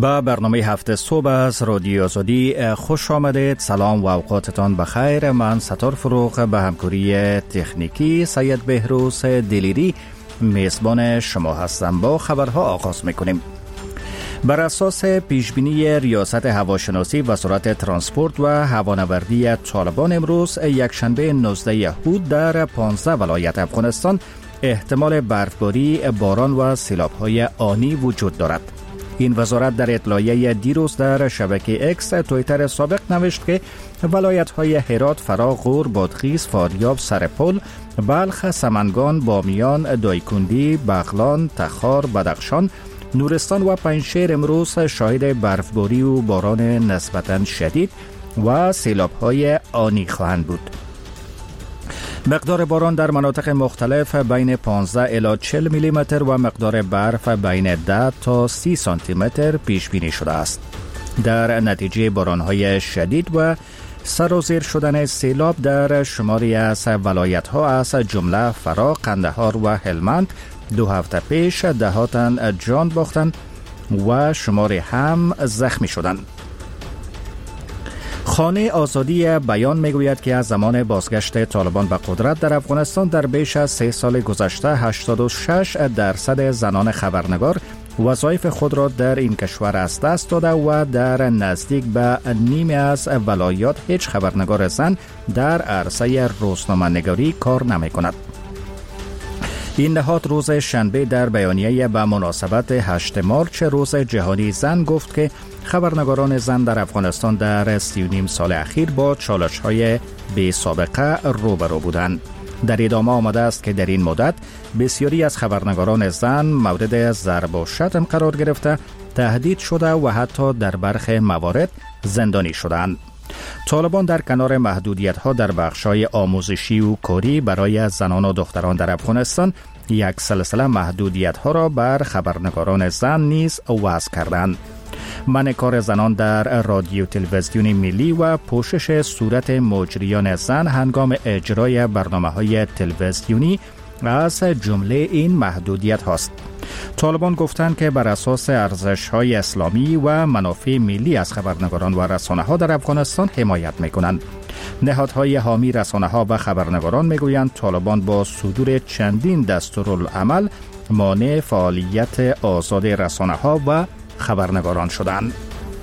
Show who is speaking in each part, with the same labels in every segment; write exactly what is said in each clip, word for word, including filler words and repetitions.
Speaker 1: با برنامه هفته صبح از رادیو آزادی خوش آمدید. سلام و اوقاتتان بخیر. من ستار فروغ به همکاری تکنیکی سید بهروز دلیری میزبان شما هستم. با خبرها آغاز میکنیم. بر اساس پیشبینی ریاست هواشناسی وزارت ترانسپورت و هوانوردی طالبان، امروز یکشنبه نوزده یهود در پانزده ولایت افغانستان احتمال برفباری، باران و سیلاب‌های آنی وجود دارد. این وزارت در اطلاعیه دیروز در شبکه اکس توییتر سابق نوشت که ولایت‌های هرات، فرا، غور، بادغیس، فاریاب، سرپل، بلخ، سمنگان، بامیان، دایکندی، بغلان، تخار، بدخشان، نورستان و پنجشیر امروز شاهد برفباری و باران نسبتاً شدید و سیلاب‌های آنی خواهند بود. مقدار باران در مناطق مختلف بین پانزده الی چهل میلی متر و مقدار برف بین ده تا سی سانتی متر پیش بینی شده است. در نتیجه باران‌های شدید و سرازیر شدن سیلاب در شماری از ولایت‌ها از جمله فرا، قندهار و هلمند دو هفته پیش دهاتن جان باختند و شماری هم زخمی شدند. خانه آزادی بیان میگوید که از زمان بازگشت طالبان به قدرت در افغانستان در بیش از سه سال گذشته هشتاد و شش درصد زنان خبرنگار وظایف خود را در این کشور از دست داده و در نزدیک به نیمی از ولایات هیچ خبرنگار زن در عرصه روزنامه‌نگاری کار نمی کند. این نهاد روز شنبه در بیانیه به مناسبت هشتم مارچ روز جهانی زن گفت که خبرنگاران زن در افغانستان در سی و نیم سال اخیر با چالش‌های بی سابقه روبرو بودند. در ادامه آمده است که در این مدت بسیاری از خبرنگاران زن مورد ضرب و شتم قرار گرفته، تهدید شده و حتی در برخی موارد زندانی شدند. طالبان در کنار محدودیت‌ها در بخش‌های آموزشی و کاری برای زنان و دختران در افغانستان، یک سلسله محدودیت‌ها را بر خبرنگاران زن نیز وضع کردند. منع کار زنان در رادیو تلویزیون ملی و پوشش صورت مجریان زن هنگام اجرای برنامه‌های تلویزیونی از جمله این محدودیت هاست. طالبان گفتند که بر اساس ارزش‌های اسلامی و منافع ملی از خبرنگاران و رسانه‌ها در افغانستان حمایت می‌کنند. نهادهای حامی رسانه‌ها و خبرنگاران می‌گویند طالبان با صدور چندین دستورالعمل مانع فعالیت آزاد رسانه‌ها و خبرنگاران شدند.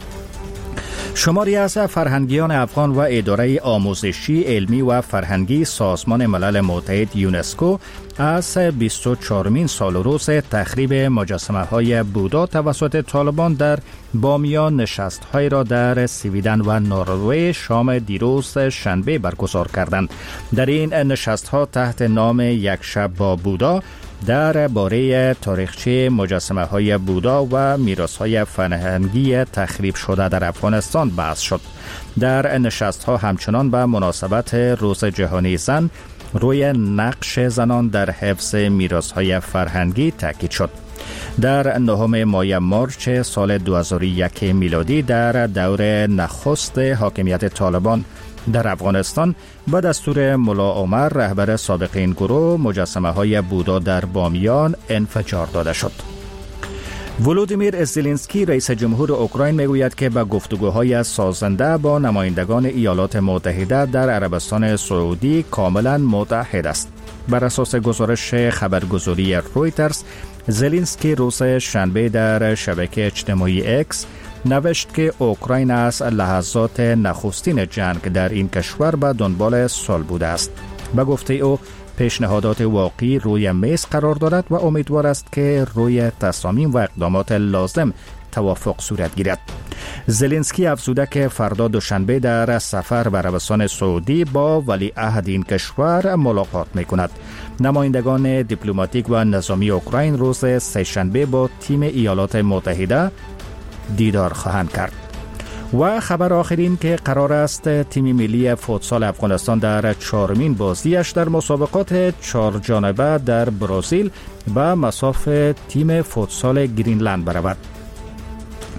Speaker 1: شماری از فرهنگیان افغان و اداره آموزشی، علمی و فرهنگی سازمان ملل متحد یونسکو از بیست و چهارمین سال روز تخریب مجسمه‌های بودا توسط طالبان در بامیان نشست‌های را در سویدن و نروژ شام دیروز شنبه برگزار کردند. در این نشست‌ها تحت نام یک شب با بودا در باره تاریخچه مجسمه‌های بودا و میراث‌های فرهنگی تخریب شده در افغانستان بحث شد. در نشست‌ها همچنان به مناسبت روز جهانی زن روی نقش زنان در حفظ میراث‌های فرهنگی تاکید شد. در نهم ماه مارچ سال دو هزار و یک میلادی در دور نخست حاکمیت طالبان در افغانستان به دستور ملا عمر رهبر سابق این گروه مجسمه های بودا در بامیان انفجار داده شد. ولودیمیر زلنسکی رئیس جمهور اوکراین میگوید که به گفتگوهای سازنده با نمایندگان ایالات متحده در عربستان سعودی کاملا متحد است. بر اساس گزارش خبرگزاری رویترز، زلنسکی روز شنبه در شبکه اجتماعی اکس نوشت که اوکراین از لحظات نخستین جنگ در این کشور به دنبال صلح بوده است. به گفته او پیشنهادات واقعی روی میز قرار دارد و امیدوار است که روی تصامیم و اقدامات لازم توافق صورت گیرد. زلنسکی افزوده که فردا دوشنبه در سفر به عربستان سعودی با ولیعهد این کشور ملاقات می‌کند. نمایندگان دیپلماتیک و نظامی اوکراین روز سه‌شنبه با تیم ایالات متحده دیدار خواهند کرد. و خبر آخرین که قرار است تیم ملی فوتسال افغانستان در چهارمین بازیش در مسابقات چهار جانبه در برزیل به مصاف تیم فوتسال گرینلند برود.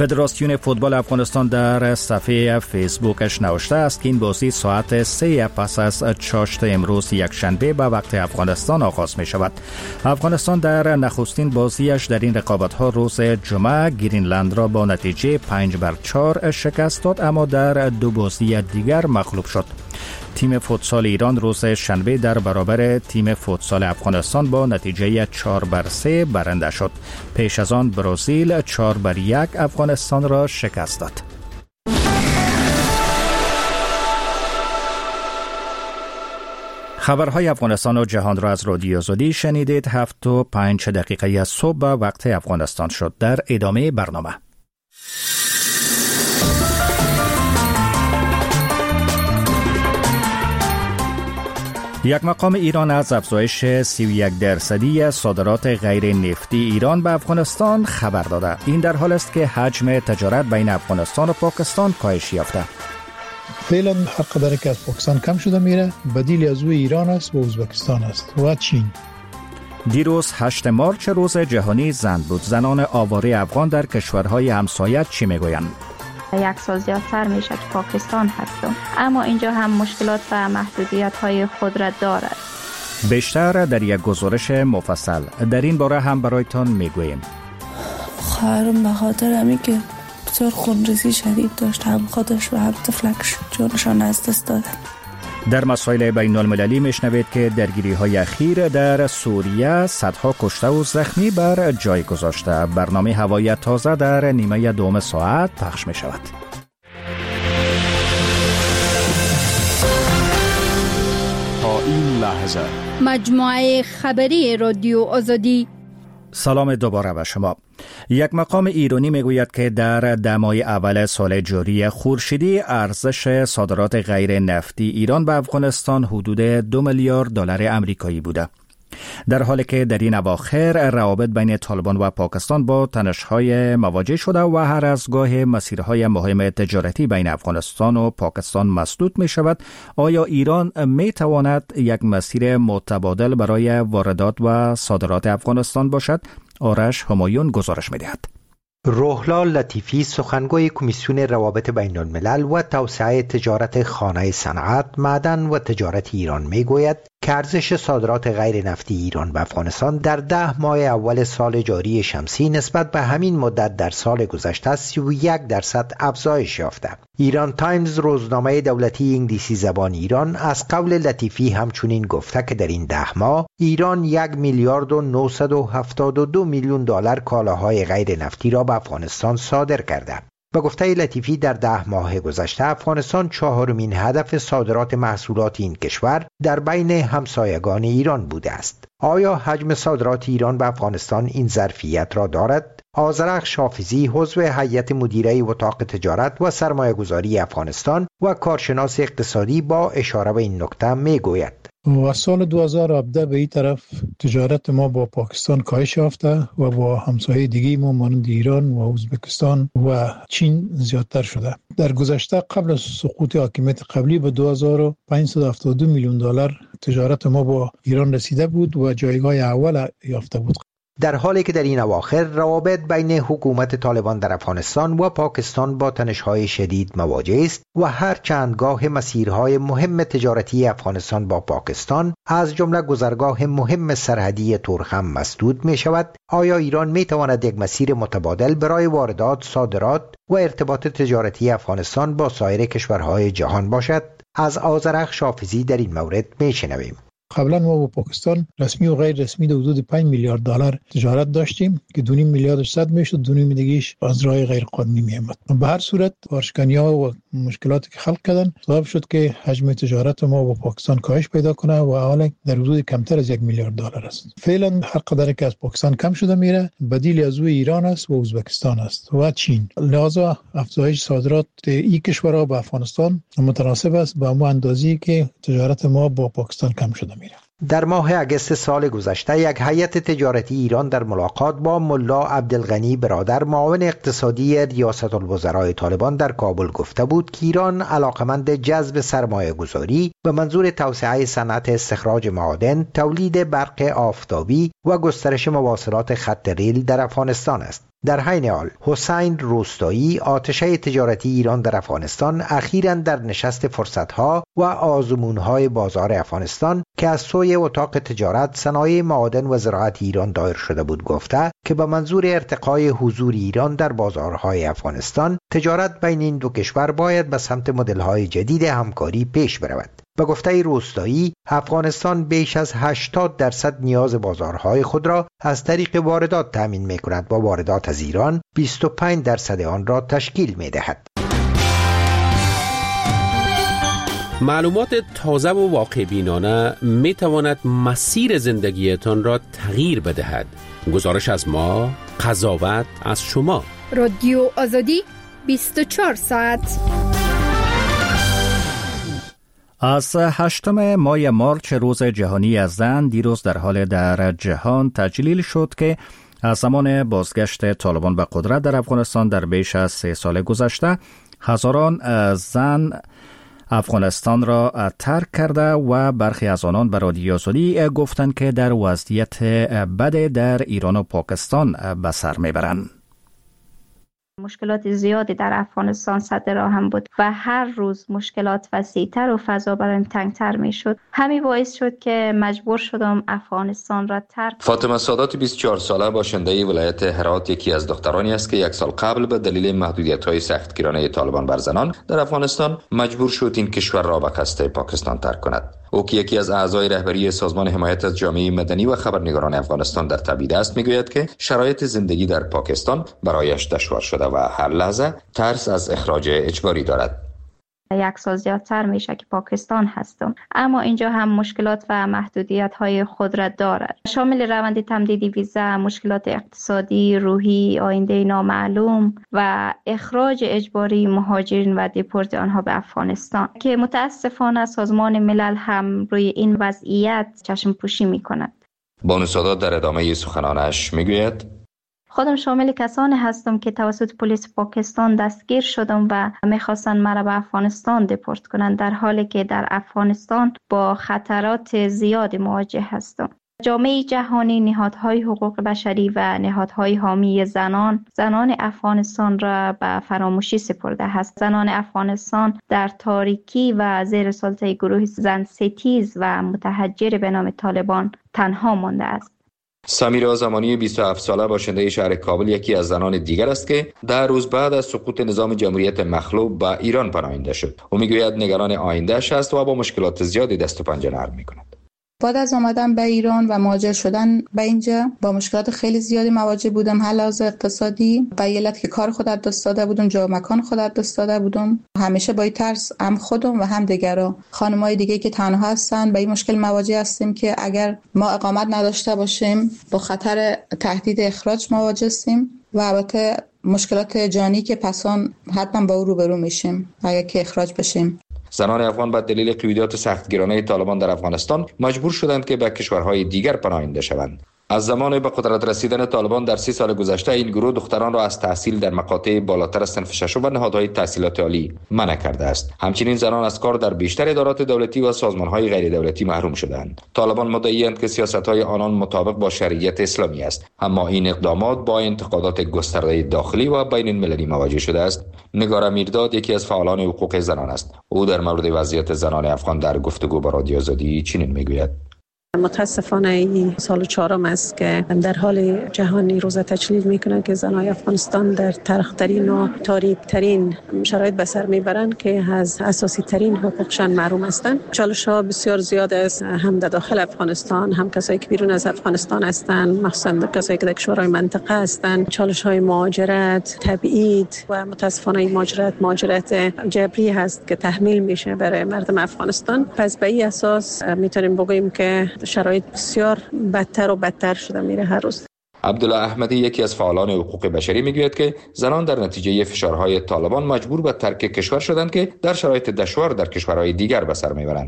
Speaker 1: فدراسیون فوتبال افغانستان در صفحه فیسبوکش نوشته است که این بازی ساعت سه پس از چاشت امروز یک شنبه به وقت افغانستان آغاز می شود. افغانستان در نخستین بازیش در این رقابت ها روز جمعه گرینلند را با نتیجه پنج بر چهار شکست داد، اما در دو بازی دیگر مغلوب شد. تیم فوتسال ایران روز شنبه در برابر تیم فوتسال افغانستان با نتیجه چهار بر سه برنده شد. پیش از آن برزیل چهار بر یک افغانستان را شکست داد. خبرهای افغانستان و جهان را از رادیو آزادی شنیدید. هفت و پنج دقیقه از صبح وقت افغانستان شد. در ادامه برنامه یک مقام ایران از افزایش سی و یک درصدی صادرات غیر نفتی ایران به افغانستان خبر داده. این در حال است که حجم تجارت بین افغانستان و پاکستان کاهش یافته.
Speaker 2: فعلا هر قدر که از پاکستان کم شده میره، بدیل از او ایران است و ازبکستان است و چین.
Speaker 1: دیروز هشت مارچ روز جهانی زن بود. زنان آواره افغان در کشورهای همسایه چی میگویند؟
Speaker 3: یک سال زیادتر میشه که پاکستان هستم، اما اینجا هم مشکلات و محدودیت های خود را دارد.
Speaker 1: بیشتر در یک گزارش مفصل در این باره هم برایتان میگوییم.
Speaker 4: خواهرم به خاطر همی که بسیار خونریزی شدید داشت، هم خودش و هم طفلکش جانشان از دست دادن.
Speaker 1: در مسائل بین المللی میشنوید که درگیری های اخیر در سوریه صدها کشته و زخمی بر جای گذاشته. برنامه هوایی تازه در نیمه دوم ساعت پخش می شود.
Speaker 5: تا این لحظه
Speaker 6: مجموعه خبری رادیو آزادی.
Speaker 1: سلام دوباره به شما. یک مقام ایرانی میگوید که در ده ماه اول سال جاری خورشیدی ارزش صادرات غیر نفتی ایران به افغانستان حدود دو میلیارد دلار آمریکایی بوده. در حالی که در این اواخر روابط بین طالبان و پاکستان با تنش‌های مواجه شده و هر از گاه مسیرهای مهم تجارتی بین افغانستان و پاکستان مسدود می شود، آیا ایران می تواند یک مسیر متبادل برای واردات و صادرات افغانستان باشد؟ آرش همایون گزارش می دهد.
Speaker 7: روحلال لطیفی سخنگوی کمیسیون روابط بین الملل و توسعه تجارت خانه صنعت، معدن و تجارت ایران می گوید که ارزش صادرات غیر نفتی ایران به افغانستان در ده ماه اول سال جاری شمسی نسبت به همین مدت در سال گذشته سی و یک درصد افزایش یافته. ایران تایمز، روزنامه دولتی انگلیسی زبان ایران، از قول لطیفی همچنین گفته که در این ده ماه ایران یک میلیارد و نهصد و هفتاد و دو میلیون دلار کالاهای غیر نفتی را به افغانستان صادر کرده. به گفته لطیفی در ده ماه گذشته افغانستان چهارمین هدف صادرات محصولات این کشور در بین همسایگان ایران بوده است. آیا حجم صادرات ایران به افغانستان این ظرفیت را دارد؟ آذرخش حافظی، عضو هیئت مدیره اتاق تجارت و سرمایه‌گذاری افغانستان و کارشناس اقتصادی، با اشاره به این نکته میگوید:
Speaker 2: و سال دو هزار و هفده به این طرف تجارت ما با پاکستان کاهش یافته و با همسایه دیگه ما مانند ایران و ازبکستان و چین زیادتر شده. در گذشته قبل از سقوط حاکمیت قبلی به دو هزار و پانصد و هفتاد و دو میلیون دلار تجارت ما با ایران رسیده بود و جایگاه اول یافته بود.
Speaker 7: در حالی که در این اواخر روابط بین حکومت طالبان در افغانستان و پاکستان با تنش‌های شدید مواجه است و هر چندگاه مسیرهای مهم تجارتی افغانستان با پاکستان از جمله گذرگاه مهم سرحدی تورخم مسدود می شود، آیا ایران می تواند یک مسیر متبادل برای واردات، صادرات و ارتباط تجارتی افغانستان با سایر کشورهای جهان باشد؟ از آذرخش حافظی در این مورد می شنویم.
Speaker 2: قبلا ما با پاکستان رسمی و غیر رسمی در حدود پنج میلیارد دلار تجارت داشتیم که دو نیم میلیاردش صد میشد، دو نیم دیگه‌اش از راه غیر قانونی میامد. به هر صورت وارشکنی‌ها و مشکلاتی که خلق کردن سبب شد که حجم تجارت ما با پاکستان کاهش پیدا کنه و حالا در حدود کمتر از یک میلیارد دلار است. فعلا هر قدر که از پاکستان کم شده میره، بدیل از او ایران است و ازبکستان است و چین. لذا افزایش صادرات این کشورها به افغانستان متناسب است با اون اندازه‌ای که تجارت ما با پاکستان کم شده.
Speaker 7: در ماه اگست سال گذشته یک هیئت تجارتی ایران در ملاقات با ملا عبدالغنی برادر معاون اقتصادی ریاست الوزراء طالبان در کابل گفته بود که ایران علاقمند جذب سرمایه گذاری به منظور توسعه صنعت استخراج معادن، تولید برق آفتابی و گسترش مواصلات خط ریل در افغانستان است. در حین حال حسین روستایی آتشه تجارتی ایران در افغانستان اخیراً در نشست فرصت‌ها و آزمون‌های بازار افغانستان که از سوی اتاق تجارت، صنایع معادن و زراعت ایران دایر شده بود گفته که به منظور ارتقای حضور ایران در بازارهای افغانستان، تجارت بین این دو کشور باید به سمت مدل‌های جدید همکاری پیش برود. به گفته روستایی، افغانستان بیش از هشتاد درصد نیاز بازارهای خود را از طریق واردات تامین می‌کند و واردات از ایران بیست و پنج درصد آن را تشکیل می‌دهد.
Speaker 8: معلومات تازه و واقع بینانه می تواند مسیر زندگیتان را تغییر بدهد. گزارش از ما، قضاوت از شما.
Speaker 6: رادیو آزادی بیست و چهار ساعت.
Speaker 1: از هشتم ماه مارچ روز جهانی از زن دیروز در حال در جهان تجلیل شد که از زمان بازگشت طالبان به قدرت در افغانستان در بیش از سه سال گذشته هزاران زن افغانستان را ترک کرده و برخی از آنان به رادیو آزادی گفتند که در وضعیت بد در ایران و پاکستان به سر میبرند.
Speaker 3: مشکلات زیادی در افغانستان صدر راه هم بود و هر روز مشکلات وسیع‌تر و فضا برایم تنگتر می شد. همین باعث شد که مجبور شدم افغانستان را ترک.
Speaker 9: فاطمه سادات بیست و چهار ساله باشنده ولایت هرات یکی از دخترانی است که یک سال قبل به دلیل محدودیت‌های سختگیرانه طالبان بر زنان در افغانستان مجبور شد این کشور را به قصد پاکستان ترک کند. او که یکی از اعضای رهبری سازمان حمایت از جامعه مدنی و خبرنگاران افغانستان در تبعید است، میگوید که شرایط زندگی در پاکستان برایش دشوار شده و هر لحظه ترس از اخراج اجباری دارد.
Speaker 3: یک سال زیادتر میشه که پاکستان هستم، اما اینجا هم مشکلات و محدودیت های خود را دارد، شامل روند تمدید ویزا، مشکلات اقتصادی، روحی، آینده نامعلوم و اخراج اجباری مهاجرین و دیپورت آنها به افغانستان که متاسفانه سازمان ملل هم روی این وضعیت چشم پوشی می کند.
Speaker 9: بانو سادات در ادامه سخنانش میگوید
Speaker 3: خودم شامل کسانی هستم که توسط پلیس پاکستان دستگیر شدم و میخواستن مرا به افغانستان دپورت کنند، در حالی که در افغانستان با خطرات زیادی مواجه هستم. جامعه جهانی، نهادهای حقوق بشری و نهادهای حامی زنان زنان افغانستان را به فراموشی سپرده است. زنان افغانستان در تاریکی و زیر سلطه گروه زن ستیز و متحجر به نام طالبان تنها مانده است.
Speaker 9: سمیرا زمانی بیست و هفت ساله باشنده شهر کابل یکی از زنان دیگر است که ده روز بعد از سقوط نظام جمهوریت مخلوع به ایران پناهنده شد. او میگوید نگران آینده‌اش است و با مشکلات زیادی دست و پنجه نرم می‌کند.
Speaker 4: بعد از آمدن به ایران و مهاجر شدن به اینجا با مشکلات خیلی زیادی مواجه بودم، حالات اقتصادی به علت که کار خود از دست داده بودم، جا مکان خود از دست داده بودم، همیشه با ترس هم خودم و هم دیگران خانمای دیگه که تنها هستن به این مشکل مواجه هستیم که اگر ما اقامت نداشته باشیم با خطر تهدید اخراج مواجه هستیم و البته مشکلات جانی که پسان حتما با او روبرو میشیم اگر که اخراج بشیم.
Speaker 9: زنان افغان به دلیل قیودات سختگیرانه طالبان در افغانستان مجبور شدند که به کشورهای دیگر پناهنده شوند. از زمان به قدرت رسیدن طالبان در سی سال گذشته این گروه دختران را از تحصیل در مقاطع بالاتر از صنف ششم و نهادهای تحصیلات عالی منع کرده است. همچنین زنان از کار در بیشتر ادارات دولتی و سازمانهای غیر دولتی محروم شدند. طالبان مدعی‌اند که سیاست‌های آنان مطابق با شریعت اسلامی است، اما این اقدامات با انتقادات گسترده داخلی و بین المللی مواجه شده است. نگار میرداد یکی از فعالان حقوق زنان است. او در مورد وضعیت زنان افغان در گفتگو با رادیو آزادی چنین میگوید:
Speaker 10: متاسفانه این سال چهارم است که در حال جهانی روز تجلیل میکنند که زنان افغانستان در تلخترین و تاریکترین شرایط به سر میبرند که از اساسی ترین حقوقشان محروم هستند. چالش ها بسیار زیاد است، هم در داخل افغانستان، هم کسایی که بیرون از افغانستان هستند، مخصوصا کسایی که در کشورهای منطقه هستند. چالش های مهاجرت، تبعید و متاسفانه این مهاجرت مهاجرت جبری هست که تحمیل میشه برای مردم افغانستان. پس به این اساس میتونیم بگوییم که شرایط بسیار بدتر و بدتر شده میره هر روز.
Speaker 9: عبدالله احمدی یکی از فعالان حقوق بشری میگوید که زنان در نتیجه فشارهای طالبان مجبور به ترک کشور شدند که در شرایط دشوار در کشورهای دیگر به سر میبرند.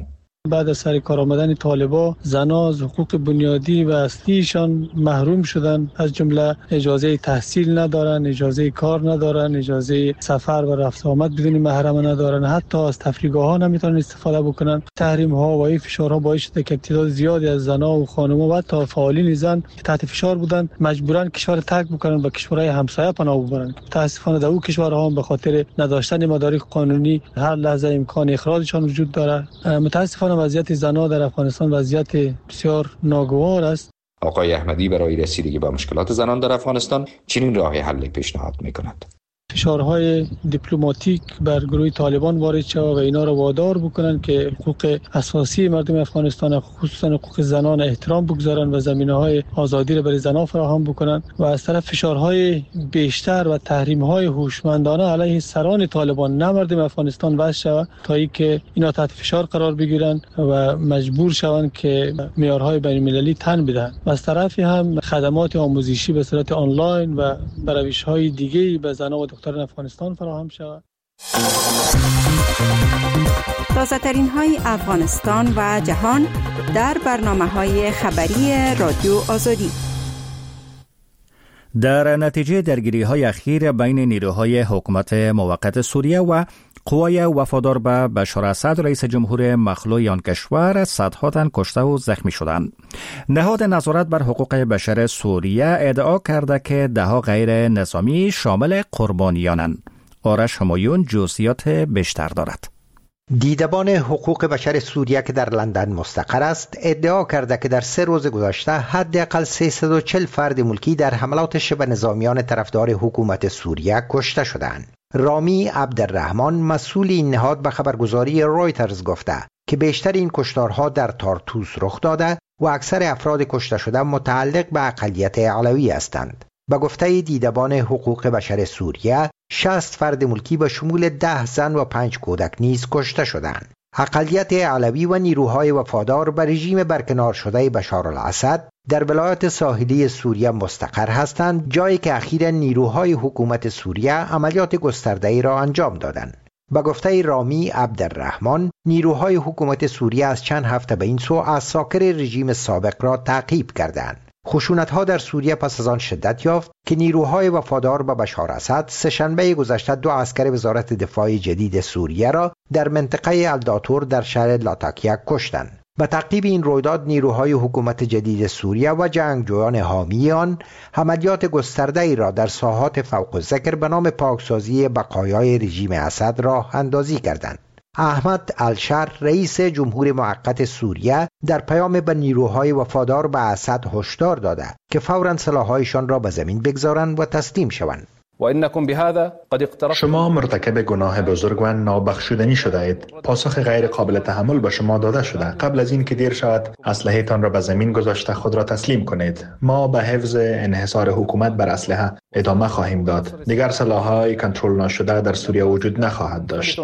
Speaker 2: بعد از سر کار آمدن طالبان زنان از حقوق بنیادی و اصلیشان محروم شدن، از جمله اجازه تحصیل ندارن، اجازه کار ندارن، اجازه سفر و رفت آمد بدون محرم ندارن، حتی از تفریحگاه ها نمیتونن استفاده بکنن. تحریم ها و این فشارها باعث شده که تعداد زیادی از زنان و خانم‌ها و حتی فعالین زن تحت فشار بودن، مجبورن کشور ترک بکنن و کشورهای همسایه پناه ببرن. متاسفانه در اون کشورها هم به خاطر نداشتن مدارک قانونی هر لحظه امکان اخراجشان وجود داره. متاسفانه وضعیت زنان در افغانستان وضعیت بسیار ناگوار است.
Speaker 9: آقای احمدی برای رسیدگی به مشکلات زنان در افغانستان چنین راه حل پیشنهاد می‌کند.
Speaker 2: فشارهای دیپلماتیک بر گروه طالبان وارد شود و اینا را وادار بکنن که حقوق اساسی مردم افغانستان، خصوصا حقوق زنان، احترام بگذارن و زمینه‌های آزادی را برای زنان فراهم بکنن و از طرف فشارهای بیشتر و تحریم‌های هوشمندانه علیه سران طالبان نه مردم افغانستان وضع شود تا اینکه اینا تحت فشار قرار بگیرن و مجبور شوند که معیارهای بین‌المللی تن بدهند. و از طرفی هم خدمات آموزشی به صورت آنلاین و روش‌های دیگه‌ای به زنان و دختران افغانستان فراهم شود.
Speaker 6: تازه ترین های افغانستان و جهان در برنامه های خبری رادیو آزادی.
Speaker 1: در نتیجه درگیری های اخیر بین نیروهای حکومت موقت سوریه و قوای وفادار به بشار اسد رئیس جمهور مخلوع آن کشور، صدها تن کشته و زخمی شدند. نهاد نظارت بر حقوق بشر سوریه ادعا کرده که دهها غیر نظامی شامل قربانیانند. آرش همایون جزئیات بیشتر دارد.
Speaker 7: دیدبان حقوق بشر سوریه که در لندن مستقر است ادعا کرده که در سه روز گذشته حداقل سیصد و چهل فرد ملکی در حملات شبه نظامیان طرفدار حکومت سوریه کشته شدند. رامی عبدالرحمن مسئول این نهاد به خبرگزاری رویترز گفته که بیشتر این کشتارها در تارتوس رخ داده و اکثر افراد کشته شده متعلق به اقلیت علوی هستند. به گفته دیدبان حقوق بشر سوریه، شصت فرد ملکی به شمول ده زن و پنج کودک نیز کشته شدند. اقلیت علوی و نیروهای وفادار به رژیم برکنار شده بشار الاسد در ولایت ساحلی سوریه مستقر هستند، جایی که اخیراً نیروهای حکومت سوریه عملیات گسترده‌ای را انجام دادند. به گفته رامی عبدالرحمن، نیروهای حکومت سوریه از چند هفته به این سو عساکر رژیم سابق را تعقیب کردند. خشونت‌ها در سوریه پس از آن شدت یافت که نیروهای وفادار به بشار اسد سه‌شنبه گذشته دو عسکر وزارت دفاع جدید سوریه را در منطقه الداتور در شهر لاتاکیه کشتند. به تعقیب این رویداد نیروهای حکومت جدید سوریه و جنگجویان حامی آن عملیات گسترده‌ای را در ساحات فوق الذکر به نام پاکسازی بقایای رژیم اسد راه اندازی کردند. احمد الشر رئیس جمهور موقت سوریه در پیام به نیروهای وفادار به اسد هشدار داده که فوراً سلاح‌هایشان را به زمین بگذارند و تسلیم شوند.
Speaker 11: شما مرتکب گناه بزرگ و نابخشودنی شده اید. پاسخ غیر قابل تحمل به شما داده شده. قبل از این که دیر شود اسلحه تان را به زمین گذاشته خود را تسلیم کنید. ما به حفظ انحصار حکومت بر اسلحه ادامه خواهیم داد. دیگر سلاح‌های کنترل نشده در سوریه وجود نخواهد داشت.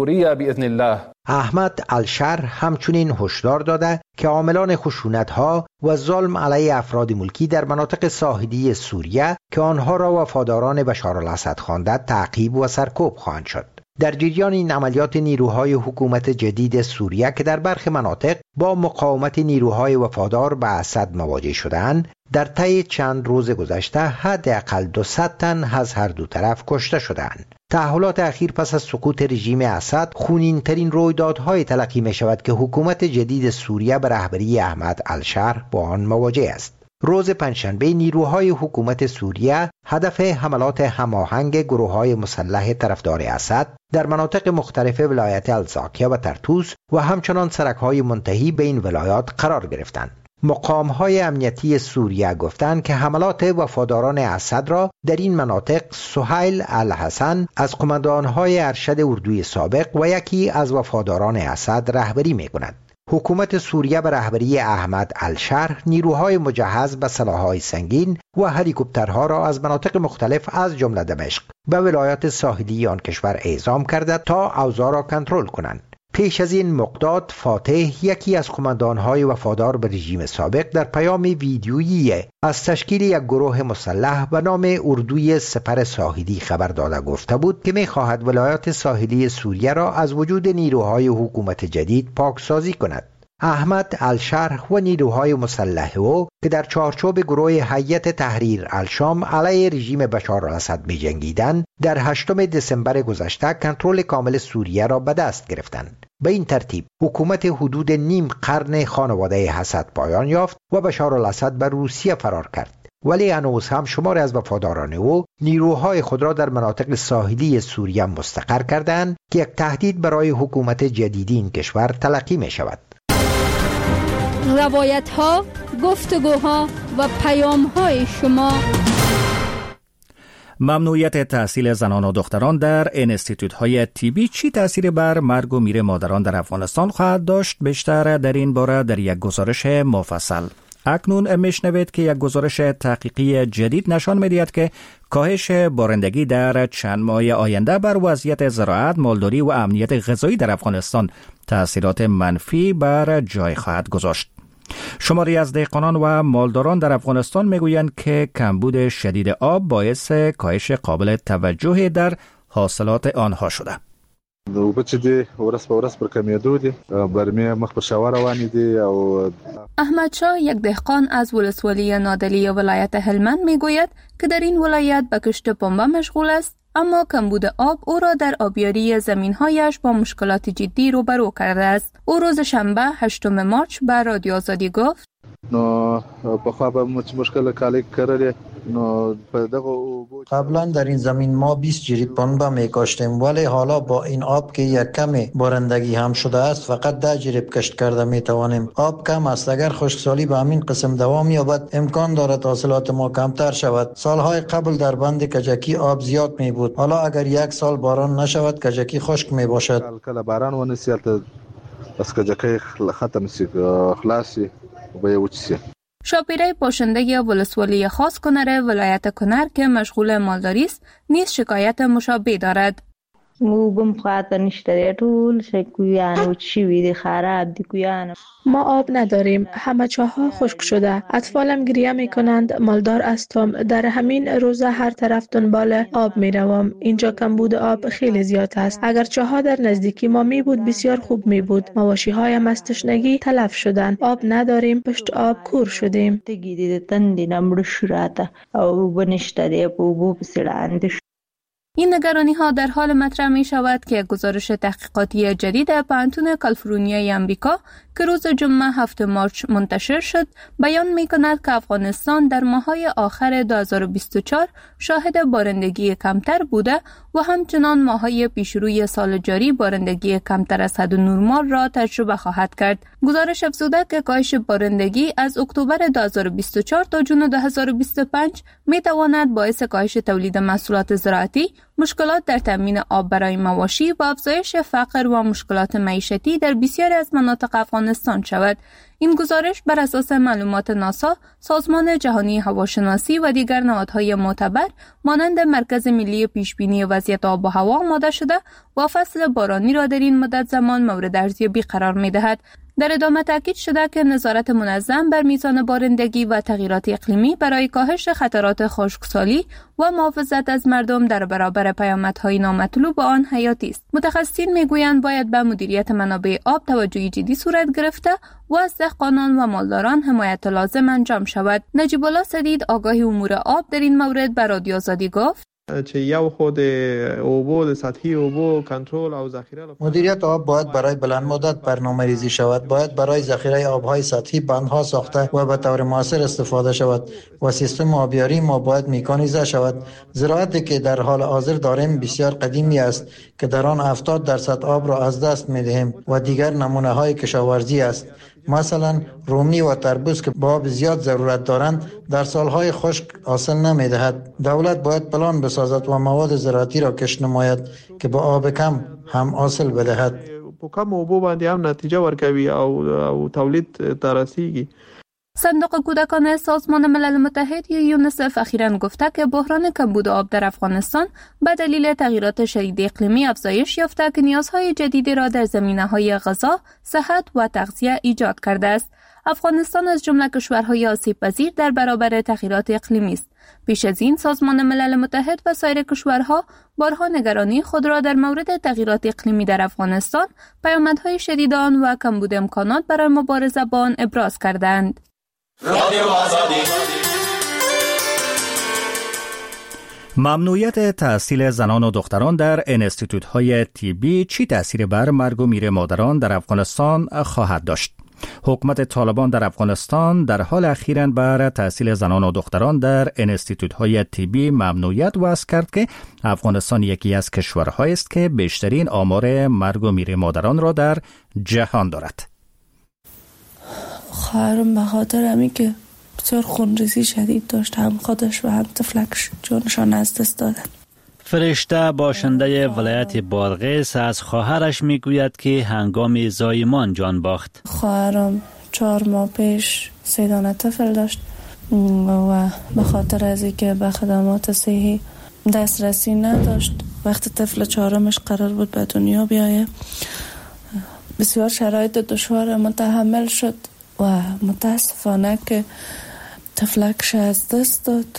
Speaker 7: احمد الشر همچنین هشدار داده که عاملان خشونت‌ها و ظلم علیه افراد ملکی در مناطق ساحلی سوریه که آنها را وفاداران بشار الاسد خوانده تعقیب و سرکوب خواهند شد. در جریان این عملیات نیروهای حکومت جدید سوریه که در برخی مناطق با مقاومت نیروهای وفادار به اسد مواجه شدند، در طی چند روز گذشته حداقل دویست تن از هر دو طرف کشته شدند. تحولات اخیر پس از سقوط رژیم اسد خونین‌ترین رویدادهای تلقی می شود که حکومت جدید سوریه به رهبری احمد الشر با آن مواجه است. روز پنجشنبه نیروهای حکومت سوریه هدف حملات هماهنگ گروه‌های مسلح طرفدار اسد در مناطق مختلف ولایت الزاکیه و ترتوس و همچنان سرک‌های منتهی به این ولایات قرار گرفتند. مقام‌های امنیتی سوریه گفتند که حملات وفاداران اسد را در این مناطق سهیل الحسن از قماندان‌های ارشد اردوی سابق و یکی از وفاداران اسد رهبری می‌کند. حکومت سوریه به رهبری احمد الشر نیروهای مجهز به سلاح‌های سنگین و هلیکوپترها را از مناطق مختلف از جمله دمشق به ولایات ساحلی آن کشور اعزام کرده تا اوضاع را کنترل کنند. پیش از این مقداد فاتح یکی از قماندان‌های وفادار به رژیم سابق در پیام ویدیویی از تشکیل یک گروه مسلح به نام اردوی سپر ساحلی خبر داده گفته بود که می‌خواهد ولایات ساحلی سوریه را از وجود نیروهای حکومت جدید پاکسازی کند. احمد الشرح و نیروهای مسلح او که در چارچوب گروه هیئت تحریر الشام علیه رژیم بشار الاسد می جنگیدند در هشتم دسامبر گذشته کنترل کامل سوریه را به دست گرفتند. به این ترتیب حکومت حدود نیم قرن خانواده حسد پایان یافت و بشار الاسد به روسیه فرار کرد. ولی هنوز هم شماری از وفاداران او نیروهای خود را در مناطق ساحلی سوریه مستقر کردند که یک تهدید برای حکومت جدیدی این کشور تلقی می شود.
Speaker 12: روایت ها، گفتگوها و پیام های شما.
Speaker 1: ممنوعیت تحصیل زنان و دختران در انستیتوت های طبی چی تأثیر بر مرگ و میر مادران در افغانستان خواهد داشت؟ بیشتر در این باره در یک گزارش مفصل. اکنون میشنوید که یک گزارش تحقیقی جدید نشان می‌دهد که کاهش بارندگی در چند ماه آینده بر وضعیت زراعت، مالداری و امنیت غذایی در افغانستان تأثیرات منفی بر جای خواهد گذاشت. شماری از دهقانان و مالداران در افغانستان میگویند که کمبود شدید آب باعث کاهش قابل توجهی در حاصلات آنها شده.
Speaker 13: د اوبه چې دی ورځ په ورځ پر کمیدو دي، برمې مخ په شاور روانې دي. او
Speaker 14: احمد شاه یک دهقان از ولسوالی نادلی ولایت هلمند میگوید که در این ولایت به کشت پنبه مشغول است، اما کمبود آب او را در آبیاری زمین‌هایش با مشکلات جدی روبرو کرده است. او روز شنبه هشتم مارچ به رادیو آزادی گفت:
Speaker 13: نو په خو به مشکل کالی کړل.
Speaker 15: قبلا در این زمین ما بیست جریب پنبه می کاشتیم، ولی حالا با این آب که یک کمی بارندگی هم شده است فقط ده جریب کشت کرده می توانیم. آب کم است، اگر خشکسالی به همین قسم دوام یابد امکان دارد حاصلات ما کمتر شود. سالهای قبل در بند کجکی آب زیاد می بود، حالا اگر یک سال باران نشود کجکی خشک می باشد.
Speaker 13: کله باران و نسیت بس کجکی ختم سی خلاصی و به وچسی.
Speaker 14: شاپیره پاشنده ولسوالی خاص کنر ولایت کنر که مشغول مالداری است نیز شکایت مشابه دارد.
Speaker 16: موبم خاطر نشته طول شکویان و چی ویدی خراب دی کویان.
Speaker 17: ما آب نداریم، همه چاها خشک شده. اطفالم گریه می کنند. مالدار هستم، در همین روزه هر طرف دنبال آب می روم. اینجا کمبود آب خیلی زیاد است. اگر چاها در نزدیکی ما می بود بسیار خوب می بود. مواشی هایم از تشنگی تلف شدند. آب نداریم، پشت آب کور شدیم.
Speaker 16: تگیدی تندی نمر شراته او بنشته دی بو بسیرانده.
Speaker 14: این نگرانی ها در حال مطرح می شود که گزارش تحقیقاتی جدید پانتون کالیفرنیای امریکا که روز جمعه هفتم مارچ منتشر شد بیان می کند که افغانستان در ماه‌های آخر دو هزار و بیست و چهار شاهد بارندگی کمتر بوده و همچنان ماه‌های پیشروی سال جاری بارندگی کمتر از حد نرمال را تجربه خواهد کرد. گزارش افزوده که کاهش بارندگی از اکتبر دو هزار و بیست و چهار تا جون دو هزار و بیست و پنج می تواند باعث کاهش تولید محصولات زراعتی، مشکلات در تامین آب برای مواشی و افزایش فقر و مشکلات معیشتی در بسیاری از مناطق افغانستان شود. این گزارش بر اساس معلومات ناسا، سازمان جهانی هواشناسی و دیگر نهادهای معتبر مانند مرکز ملی پیشبینی وضعیت آب و هوا آماده شده و فصل بارانی را در این مدت زمان مورد ارزیابی قرار می‌دهد. در ادامه تاکید شده که نظارت منظم بر میزان بارندگی و تغییرات اقلیمی برای کاهش خطرات خشکسالی و محافظت از مردم در برابر پیامدهای نامطلوب آن حیاتی است. متخصصین میگویند باید به مدیریت منابع آب توجه جدی صورت گرفته و از دهقانان و مالداران حمایت لازم انجام شود. نجیب الله سدید آگاه امور آب در این مورد به رادیو آزادی گفت:
Speaker 18: چې یو خود اوبو د سطحي اوبو کنترل او ذخیره
Speaker 15: مدیریت آب باید برای بلند مدت برنامه‌ریزی شود. باید برای ذخیره آب‌های سطحی بندها ساخته و به طور مؤثر استفاده شود و سیستم آبیاری ما باید میکانیزه شود. زراعتی که در حال حاضر داریم بسیار قدیمی است که در آن هفتاد درصد آب را از دست می‌دهیم و دیگر نمونه‌های کشاورزی است. مثلا رومی و تربوز که با آب زیاد ضرورت دارند در سالهای خشک حاصل نمی‌دهد. دولت باید پلان بسازد و مواد زراعتی را کشت نماید که با آب کم هم حاصل بدهد.
Speaker 18: په کم اوبو باندې هم نتیجه ورکوي او او تولید ترسیږي.
Speaker 14: صندوق کودکان سازمان ملل متحد یا یونیسف اخیراً گفته که بحران کمبود آب در افغانستان به دلیل تغییرات شدید اقلیمی افزایش یافته که نیازهای جدیدی را در زمینه‌های غذا، صحت و تغذیه ایجاد کرده است. افغانستان از جمله کشورهای آسیب پذیر در برابر تغییرات اقلیمی است. پیش از این سازمان ملل متحد و سایر کشورها بارها نگرانی خود را در مورد تغییرات اقلیمی در افغانستان، پیامدهای شدید آن و کمبود امکانات برای مبارزه با آن ابراز کردند.
Speaker 1: ممنوعیت تحصیل زنان و دختران در انستیتوت‌های طبی چی تأثیر بر مرگ و میر مادران در افغانستان خواهد داشت؟ حکومت طالبان در افغانستان در حال اخیراً بر تحصیل زنان و دختران در انستیتوت‌های طبی ممنوعیت وضع کرد که افغانستان یکی از کشورهایی است که بیشترین آمار مرگ و میر مادران را در جهان دارد.
Speaker 19: خواهرم به خاطر همین که بسیار خونریزی شدید داشت، هم خودش و هم طفلکش جونشان از دست دادن.
Speaker 20: فرشته باشنده ولایت بادغیس از خواهرش میگوید که هنگام زایمان جان باخت.
Speaker 19: خواهرم چهار ماه پیش سه دانه طفل داشت و به خاطر از اینکه به خدمات صحی دسترسی نداشت، وقتی طفل چهارمش قرار بود به دنیا بیایه بسیار شرایط دشوار متحمل شد و متاسفانه که طفلکش از دست داد،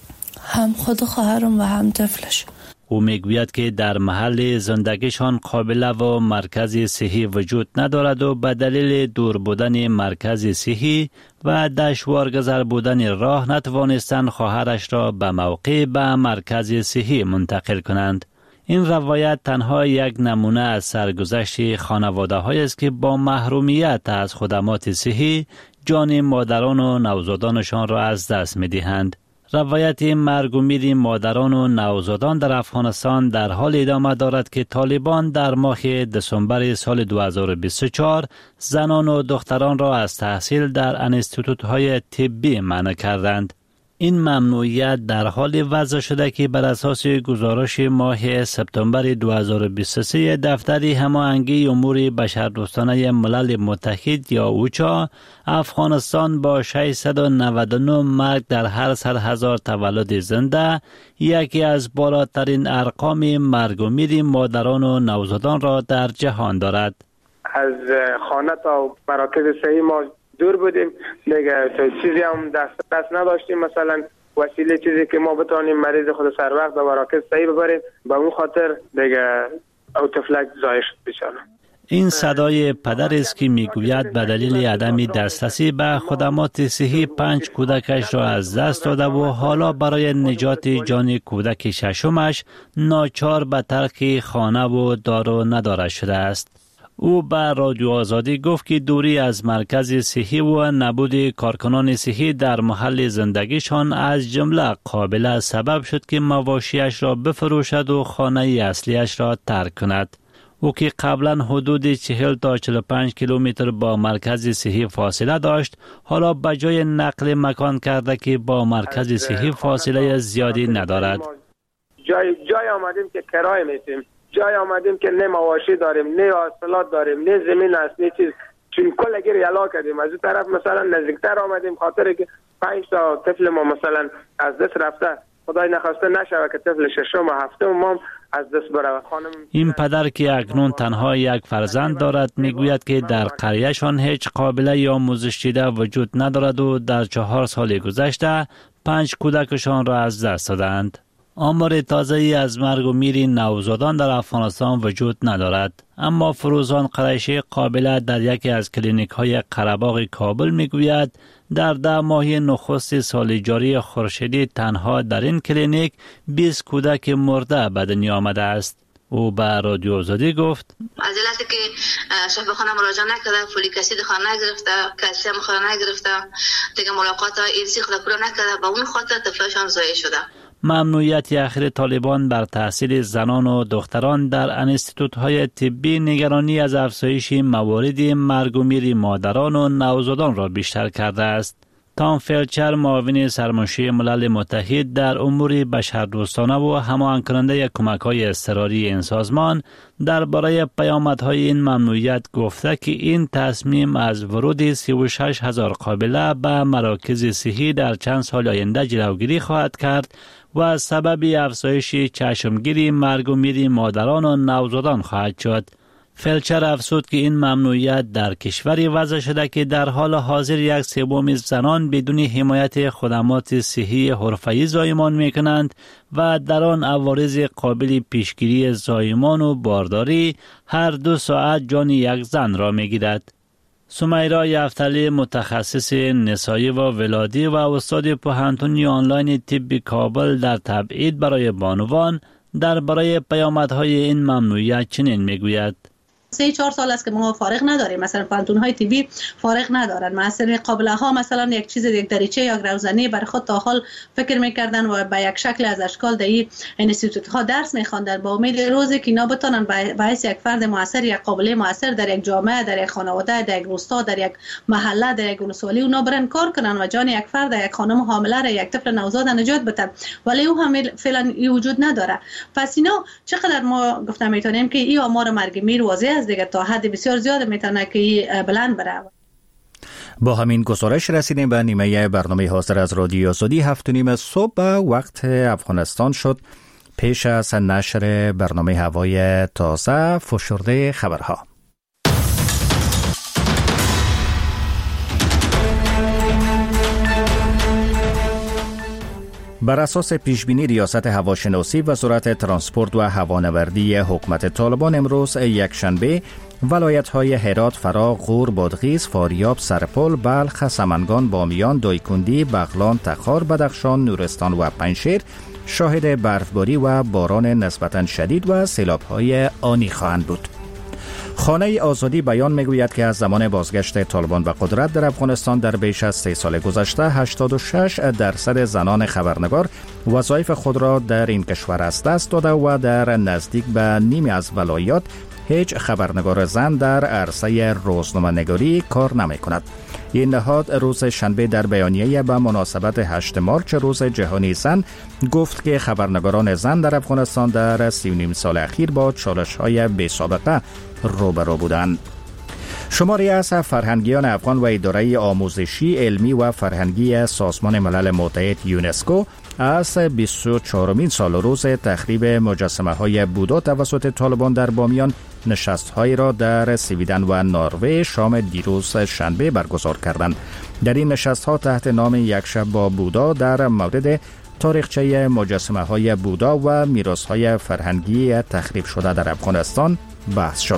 Speaker 19: هم خود خواهرم و هم طفلش.
Speaker 20: او میگوید که در محل زندگیشان قابله و مرکز صحی وجود ندارد و به دلیل دور بودن مرکز صحی و دشوارگذر بودن راه نتوانستند خواهرش را به موقع به مرکز صحی منتقل کنند. این روایت تنها یک نمونه از سرگذشت خانواده هایی است که با محرومیت از خدمات صحی جان مادران و نوزادانشان را از دست می دهند. روایت مرگ و میر مادران و نوزادان در افغانستان در حال ادامه دارد که طالبان در ماه دسامبر سال دو هزار و بیست و چهار زنان و دختران را از تحصیل در انستیتوت‌های طبی منع کردند. این ممنوعیت در حال وضع شده که بر اساس گزارش ماه سپتامبر دو هزار و بیست و سه دفتر هماهنگی امور بشردوستانه ملل متحد یا اوچا، افغانستان با ششصد و نود و نه مرگ در هر صد هزار تولد زنده یکی از بالاترین ارقام مرگ و میر مادران و نوزادان را در جهان دارد.
Speaker 21: از خانه تا مراکز صحی ما دور بودیم دیگه، چیزی هم دست دست نداشتیم، مثلا وسیله چیزی که ما بتونیم مریض خود سر وقت به مراکز صحی ببریم، به اون خاطر دیگه او طفلک ضایع شد بیچاره.
Speaker 20: این صدای پدر است که میگوید به دلیل عدم دسترسی به خدمات صحی پنج کودکش را از دست داده و حالا برای نجات جان کودک ششمش ناچار به ترک خانه و دار و نداره شده است. او به رادیو آزادی گفت که دوری از مرکز صحی و نبود کارکنان صحی در محل زندگیشان از جمله قابل سبب شد که مواشیش را بفروشد و خانه اصلیش را ترک کند. او که قبلا حدود چهل تا چهل و پنج کیلومتر با مرکز صحی فاصله داشت، حالا به جای نقل مکان کرده که با مرکز صحی فاصله زیادی ندارد.
Speaker 21: جای جای آمدیم که کرایه میتیم، جای آمدیم که نه مواشی داریم، نه حاصلات داریم، نه زمین است، نه چیز، چون کل گیر یلا کردیم. از این طرف مثلا نزدیکتر آمدیم خاطر که پنج تا طفل ما مثلا از دست رفته، خدای نخواسته نشوه که طفل ششم و هفتم ما از دست بره. خانم
Speaker 20: این پدر که اکنون تنها یک فرزند دارد میگوید که در قریهشان هیچ قابله آموزش دیده وجود ندارد و در چهار سال گذشته پنج کودکشان را از دست دادند. آمار تازه‌ای از مرگ و میر نوزادان در افغانستان وجود ندارد، اما فروزان قریشی قابله در یکی از کلینیک‌های قره‌باغ کابل میگوید در ده ماه نخست سال جاری خورشیدی تنها در این کلینیک بیست کودک مرده به دنیا آمده است. او به رادیو آزادی گفت
Speaker 22: از علتی که شفا خانه مراجعه نکرده، فولیک اسید خود نگرفته، کلسیم خود نگرفته، دیگه ملاقات ایدزی خود پورا نکرده، با اون خاطر طفلشان ضایع شده.
Speaker 20: ممنوعیت اخیر طالبان بر تحصیل زنان و دختران در انستیتوت‌های طبی نگرانی از افزایش موارد مرگ و میر مادران و نوزادان را بیشتر کرده است. تام فلچر، معاون سرمنشی ملل متحد در امور بشردوستانه و هماهنگ کننده کمک‌های اضطراری این سازمان، درباره پیامدهای این ممنوعیت گفته که این تصمیم از ورود سی و شش هزار قابله به مراکز صحی در چند سال آینده جلوگیری خواهد کرد و سبب افزایش چشمگیری مرگ و میر مادران و نوزادان خواهد شد. فلچر افزود که این ممنوعیت در کشوری وضع شده که در حال حاضر یک سوم زنان بدون حمایت خدمات صحی حرفه‌ای زایمان میکنند و در آن عوارض قابل پیشگیری زایمان و بارداری هر دو ساعت جان یک زن را میگیرد. سمیرا یفتلی متخصص نسایی و ولادی و استاد پوهنتون آنلاین طب کابل در تبعید برای بانوان در برای پیامدهای این ممنوعیت چنین میگوید:
Speaker 5: سه چهار سال است که ما فارغ نداریم، مثلا پانتون‌های طبی فارغ ندارن. مثلا قبلا ها مثلا یک چیز یک دریچه یا روزانه برای خود تا حال فکر میکردن و به یک شکل از اشکال در این انستیتوت ها درس میخواندن با امید روزی که اینا بتونن به حیث یک فرد موثر، یک قابل موثر در یک جامعه، در یک خانواده، در یک روستا، در یک محله، در یک ولسوالی اونا برن کار کنن و جان یک فرد، یک خانم حامله را، یک طفل نوزاد نجات بدن، ولی او هم فعلا این وجود نداره. پس اینا چقدر ما گفتم میتونیم که این آمار مرگ میر واضح دیگه تا حد بسیار زیاد میتونه که بلند بره.
Speaker 1: با همین گزارش رسیدیم به نیمه برنامه حاضر از رادیو آزادی. هفت و نیم صبح به وقت افغانستان شد. پیش از نشر برنامه هوای تازه فشرده خبرها. بر اساس پیشبینی ریاست هواشناسی وزارت ترانسپورت و هوانوردی حکومت طالبان امروز یکشنبه ولایت‌های هرات، فراغ، غور، بادغیس، فاریاب، سرپل، بلخ، سمنگان، بامیان، دایکندی، بغلان، تخار، بدخشان، نورستان و پنجشیر شاهد برفباری و باران نسبتاً شدید و سیلاب‌های آنی خواهند بود. خانه آزادی بیان میگوید که از زمان بازگشت طالبان به قدرت در افغانستان در بیش از سه سال گذشته هشتاد و شش درصد زنان خبرنگار وظایف خود را در این کشور از دست داده و در نزدیک به نیمی از ولایات هیچ خبرنگار زن در عرصه روزنامه‌نگاری کار نمی کند. این نهاد روز شنبه در بیانیه به مناسبت هشت مارچ روز جهانی زن گفت که خبرنگاران زن در افغانستان در سی و نیم سال اخیر با چالش‌های بی‌سابقه روبرو بودند. شماری از فرهنگیان افغان و اداره آموزشی، علمی و فرهنگی سازمان ملل متحد یونسکو از بیست و چهارمین سال روز تخریب مجسمه های بودا توسط طالبان در بامیان نشست‌هایی را در سویدن و نروژ شام دیروز شنبه برگزار کردند. در این نشست‌ها تحت نام یک شب با بودا در مورد تاریخچه مجسمه های بودا و میراث‌های فرهنگی تخریب شده در افغانستان بحث شد.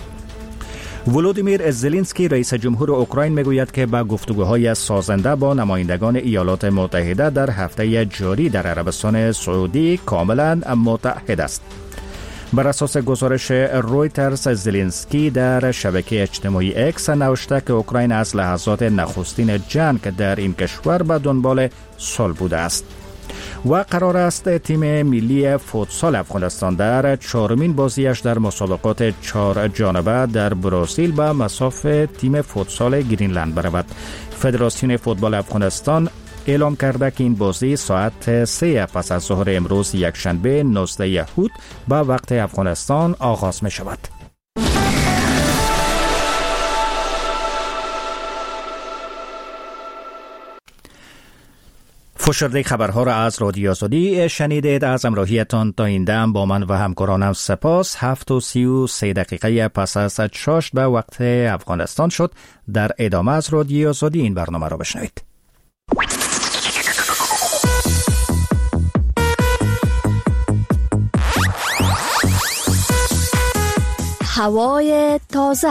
Speaker 1: ولودیمیر زلنسکی رئیس جمهور اوکراین میگوید که با گفتگوهای سازنده با نمایندگان ایالات متحده در هفته جاری در عربستان سعودی کاملا متحد است. بر اساس گزارش رویترز، زلنسکی در شبکه اجتماعی اکس نوشته که اوکراین از لحظات نخستین جنگ در این کشور به دنبال صلح بوده است و قرار است تیم ملی فوتسال افغانستان در چهارمین بازیش در مسابقات چهار جانبه در برزیل به مصاف تیم فوتسال گرینلند برود. فدراسیون فوتبال افغانستان اعلام کرده که این بازی ساعت سه پس از ظهر امروز یکشنبه نوزده یهود به وقت افغانستان آغاز می شود. فشرده خبرها را از رادیو آزادی شنیدید. از همراهیتان تا این دم با من و همکارانم سپاس. هفت و سی و سه دقیقه پس از شش به وقت افغانستان شد. در ادامه از رادیو آزادی این برنامه را بشنوید.
Speaker 8: هوای تازه.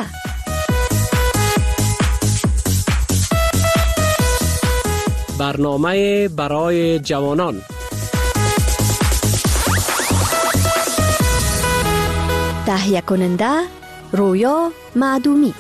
Speaker 23: برنامه برای جوانان.
Speaker 8: تهیه کننده رویا معدومی.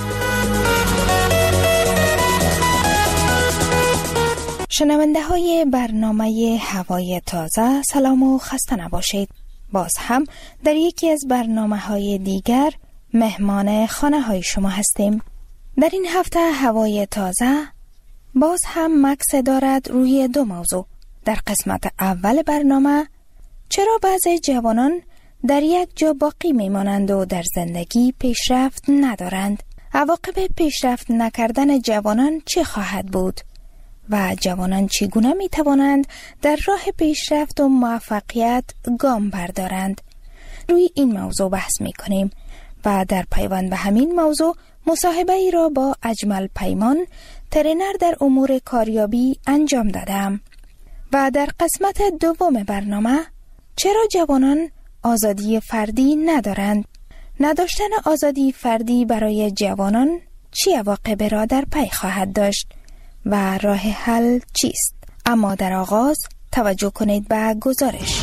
Speaker 24: شنونده های برنامه هوای تازه، سلام و خسته نباشید. باز هم در یکی از برنامه های دیگر مهمان خانه های شما هستیم. در این هفته هوای تازه باز هم مکس دارد روی دو موضوع. در قسمت اول برنامه چرا بعضی جوانان در یک جا باقی میمانند و در زندگی پیشرفت ندارند؟ عواقب پیشرفت نکردن جوانان چه خواهد بود؟ و جوانان چگونه می توانند در راه پیشرفت و موفقیت گام بردارند؟ روی این موضوع بحث می کنیم. و در پیوند به همین موضوع مصاحبه ای را با اجمل پیمان ترینر در امور کاریابی انجام دادم و در قسمت دوم برنامه چرا جوانان آزادی فردی ندارند؟ نداشتن آزادی فردی برای جوانان چه عواقبی را در پی خواهد داشت و راه حل چیست؟ اما در آغاز توجه کنید به گزارش.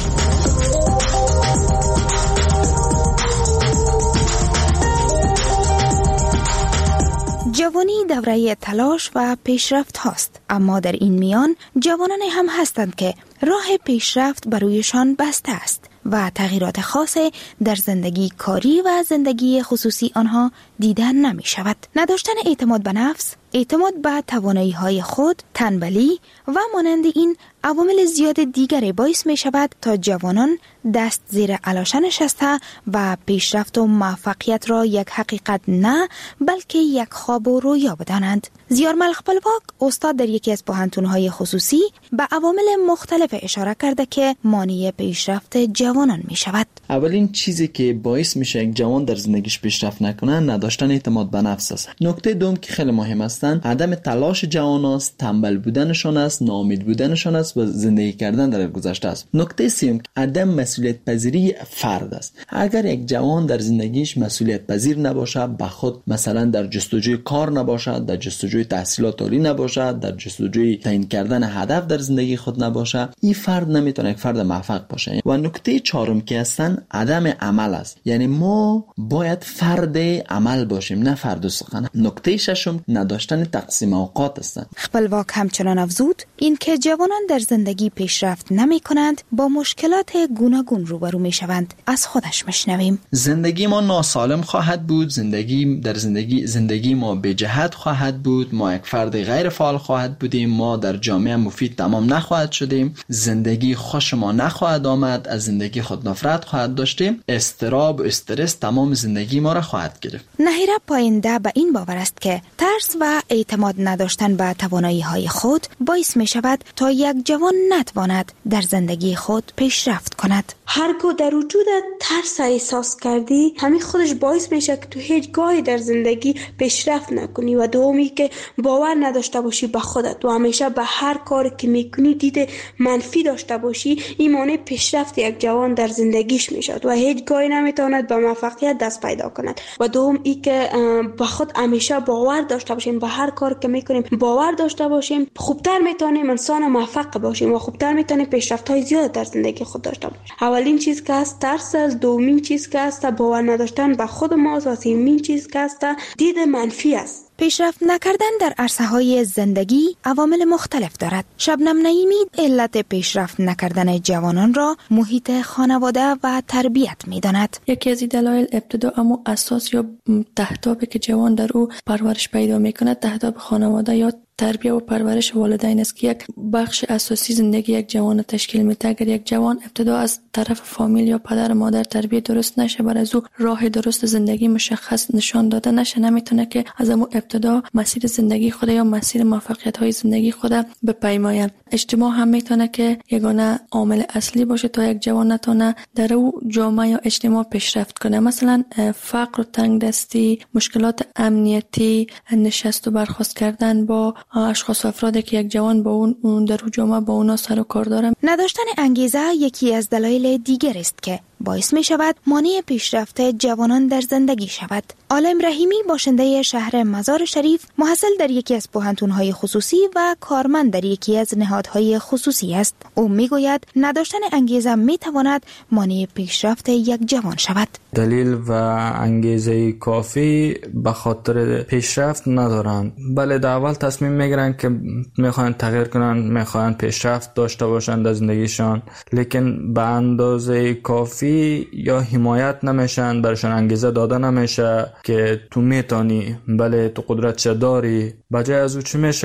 Speaker 24: جوانی دوره تلاش و پیشرفت هاست، اما در این میان جوانان هم هستند که راه پیشرفت برویشان بسته است و تغییرات خاصی در زندگی کاری و زندگی خصوصی آنها دیدن نمی شود. نداشتن اعتماد به نفس، اعتماد به توانایی های خود، تنبلی و مانند این عوامل زیاد دیگری باعث می شود تا جوانان دست زیر علاشه نشسته و پیشرفت و موفقیت را یک حقیقت نه بلکه یک خواب و رویا بدانند. زیارمل خپلواک استاد در یکی از پوهنتون‌های خصوصی به عوامل مختلف اشاره کرده که مانع پیشرفت جوانان می شود.
Speaker 3: اولین چیزی که باعث میشه یک جوان در زندگیش پیشرفت نکنه نداشتن اعتماد به نفس است. نکته دوم که خیلی مهم است عدم تلاش جوان است، تنبل بودنشان است، ناامید بودنشان است و زندگی کردن در گذشته است. نکته سوم عدم مسئولیت پذیری فرد است. اگر یک جوان در زندگیش مسئولیت پذیر نباشه، به خود مثلا در جستجوی کار نباشد، در جستجوی تحصیلات عالی نباشد، در جستجوی تعیین کردن هدف در زندگی خود نباشه، این فرد نمیتونه یک فرد موفق باشه. و نکته چهارم که هستن عدم عمل است. یعنی ما باید فرد عمل باشیم نه فرد سخن. نکته ششم نداشتن تقسیم اوقات است.
Speaker 24: خپلواک همچنان افزود اینکه جوانان در زندگی پیشرفت نمی کنند با مشکلات گوناگون روبرو می شوند. از خودش مشنویم.
Speaker 3: زندگی ما ناسالم خواهد بود، زندگی در زندگی زندگی ما به جهت خواهد بود، ما یک فرد غیر فعال خواهد بودیم، ما در جامعه مفید تمام نخواهد شدیم، زندگی خوش ما نخواهد آمد، از زندگی خود نفرت خواهد داشتیم، استراب و استرس تمام زندگی ما را خواهد گرفت.
Speaker 24: نهیره پاینده به این باور است که ترس و اعتماد نداشتن به توانایی های خود باعث می شود تا یک جوان نتواند در زندگی خود پیشرفت کند.
Speaker 4: هرگاه در وجود ترس احساس کردی، همین خودش باعث میشه که تو هیچ گاهی در زندگی پیشرفت نکنی و دومی که باور نداشته باشی به خودت و همیشه به هر کاری که میکنی دید منفی داشته باشی، این مانع پیشرفت یک جوان در زندگیش میشد و هیچ گاهی نمیتواند به موفقیت دست پیدا کند. و دوم ای که به خود همیشه باور داشته باشیم، به هر کار که میکنیم باور داشته باشیم، خوبتر میتونیم انسان موفق باشیم و خوبتر میتونیم پیشرفت های زیاد در زندگی خود داشته باشیم. اولین چیز که هست ترس است، دومین چیز که هست باور نداشتن به خود ماست و سومین چیز که هست دید منفی است.
Speaker 24: پیشرفت نکردن در عرصه‌های زندگی عوامل مختلف دارد. شبنم نعیمی علت پیشرفت نکردن جوانان را محیط خانواده و تربیت می‌داند.
Speaker 19: یکی از دلایل ابتدا اما اساس یا تهدابی که جوان در او پرورش پیدا می‌کند تهداب خانواده یا تربیت و پرورش والدین است که یک بخش اساسی زندگی یک جوان تشکیل میده. اگر یک جوان ابتدا از طرف فامیل یا پدر و مادر تربیت درست نشه، بر از او راه درست زندگی مشخص نشان داده نشه، نمیتونه که از اون ابتدا مسیر زندگی خود یا مسیر موفقیت های زندگی خود بپیماید. اجتماع هم میتونه که یگانه عامل اصلی باشه تا یک جوان نتونه در او جامعه یا اجتماع پیشرفت کنه. مثلا فقر و تنگدستی، مشکلات امنیتی، نشست و برخاست کردن با اشخاص و افرادی که یک جوان با اون در جامعه با اونا سر و کار داره.
Speaker 24: نداشتن انگیزه یکی از دلایل دیگر است که باعث می شود مانع پیشرفت جوانان در زندگی شود. عالم رحیمی باشنده شهر مزار شریف، محصل در یکی از پوهنتون‌های خصوصی و کارمند در یکی از نهادهای خصوصی است. او می گوید نداشتن انگیزه می تواند مانع پیشرفت یک جوان شود.
Speaker 9: دلیل و انگیزه کافی به خاطر پیشرفت ندارند. بله، در اول تصمیم میگیرن که میخوان تغییر کنن، میخوان پیشرفت داشته باشند در زندگیشان، لیکن به اندازه کافی یا حمایت نمیشن، برشان انگیزه داده نمیشه که تو میتونی، بله تو قدرت چه داری. بجای از او چی میشه؟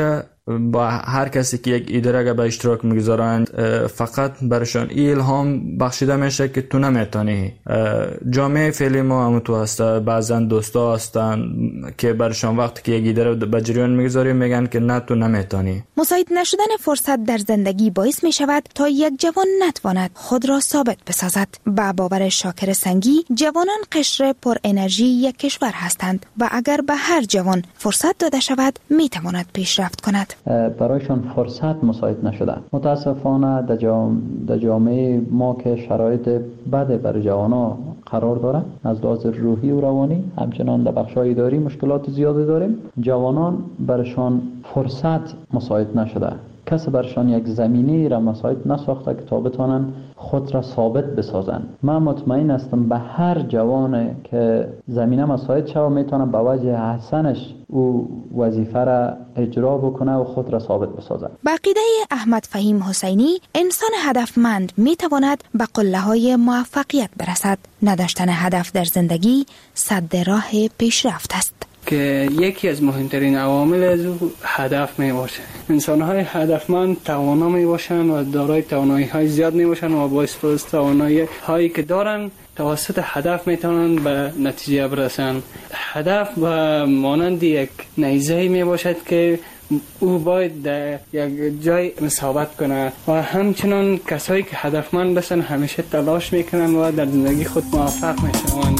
Speaker 9: با هر کسی که یک ایده را به اشتراک میگذارند فقط برشان الهام بخشیده میشه که تو نمیتونی. جامعه فعلی ما هم تو هسته، بعضا دوستا هستن که برشان وقتی که یک ایده را به جریان میگذاری میگن که نه تو نمیتونی.
Speaker 24: مساعد نشدن فرصت در زندگی باعث می شود تا یک جوان نتواند خود را ثابت بسازد. با باور شاکر سنگی، جوانان قشر پر انرژی یک کشور هستند و اگر به هر جوان فرصت داده شود می تواند پیشرفت کند.
Speaker 3: برایشان فرصت مساعد نشده. متاسفانه در جام... جامعه ما که شرایط بد برای جوانا قرار داره، از لحاظ روحی و روانی، همچنان در بخش‌های اداری مشکلات زیادی داریم. جوانان برشان فرصت مساعد نشده. کسی برشان یک زمینی را مساعد نساخته که تا بتانن خود را ثابت بسازن. من مطمئن هستم به هر جوان که زمینه مساعد شود میتونه به وجه حسنش او وظیفه را اجرا بکنه و خود را ثابت بسازه.
Speaker 24: با عقیده احمد فهیم حسینی، انسان هدفمند میتواند به قله‌های موفقیت برسد. نداشتن هدف در زندگی سد راه پیشرفت است.
Speaker 2: که یکی از مهمترین عوامل از او هدف می باشه. انسان‌های هدفمند توانا می باشند و دارای توانایی‌های زیاد می باشند و با استفاده از توانایی‌هایی که دارند توسط هدف می توانند به نتیجه برسند. هدف و مانند یک نیزه می باشد که او باید در یک جای ثابت کنه و همچنان کسایی که هدفمند هستند همیشه تلاش میکنند و در زندگی خود موفق میشوند.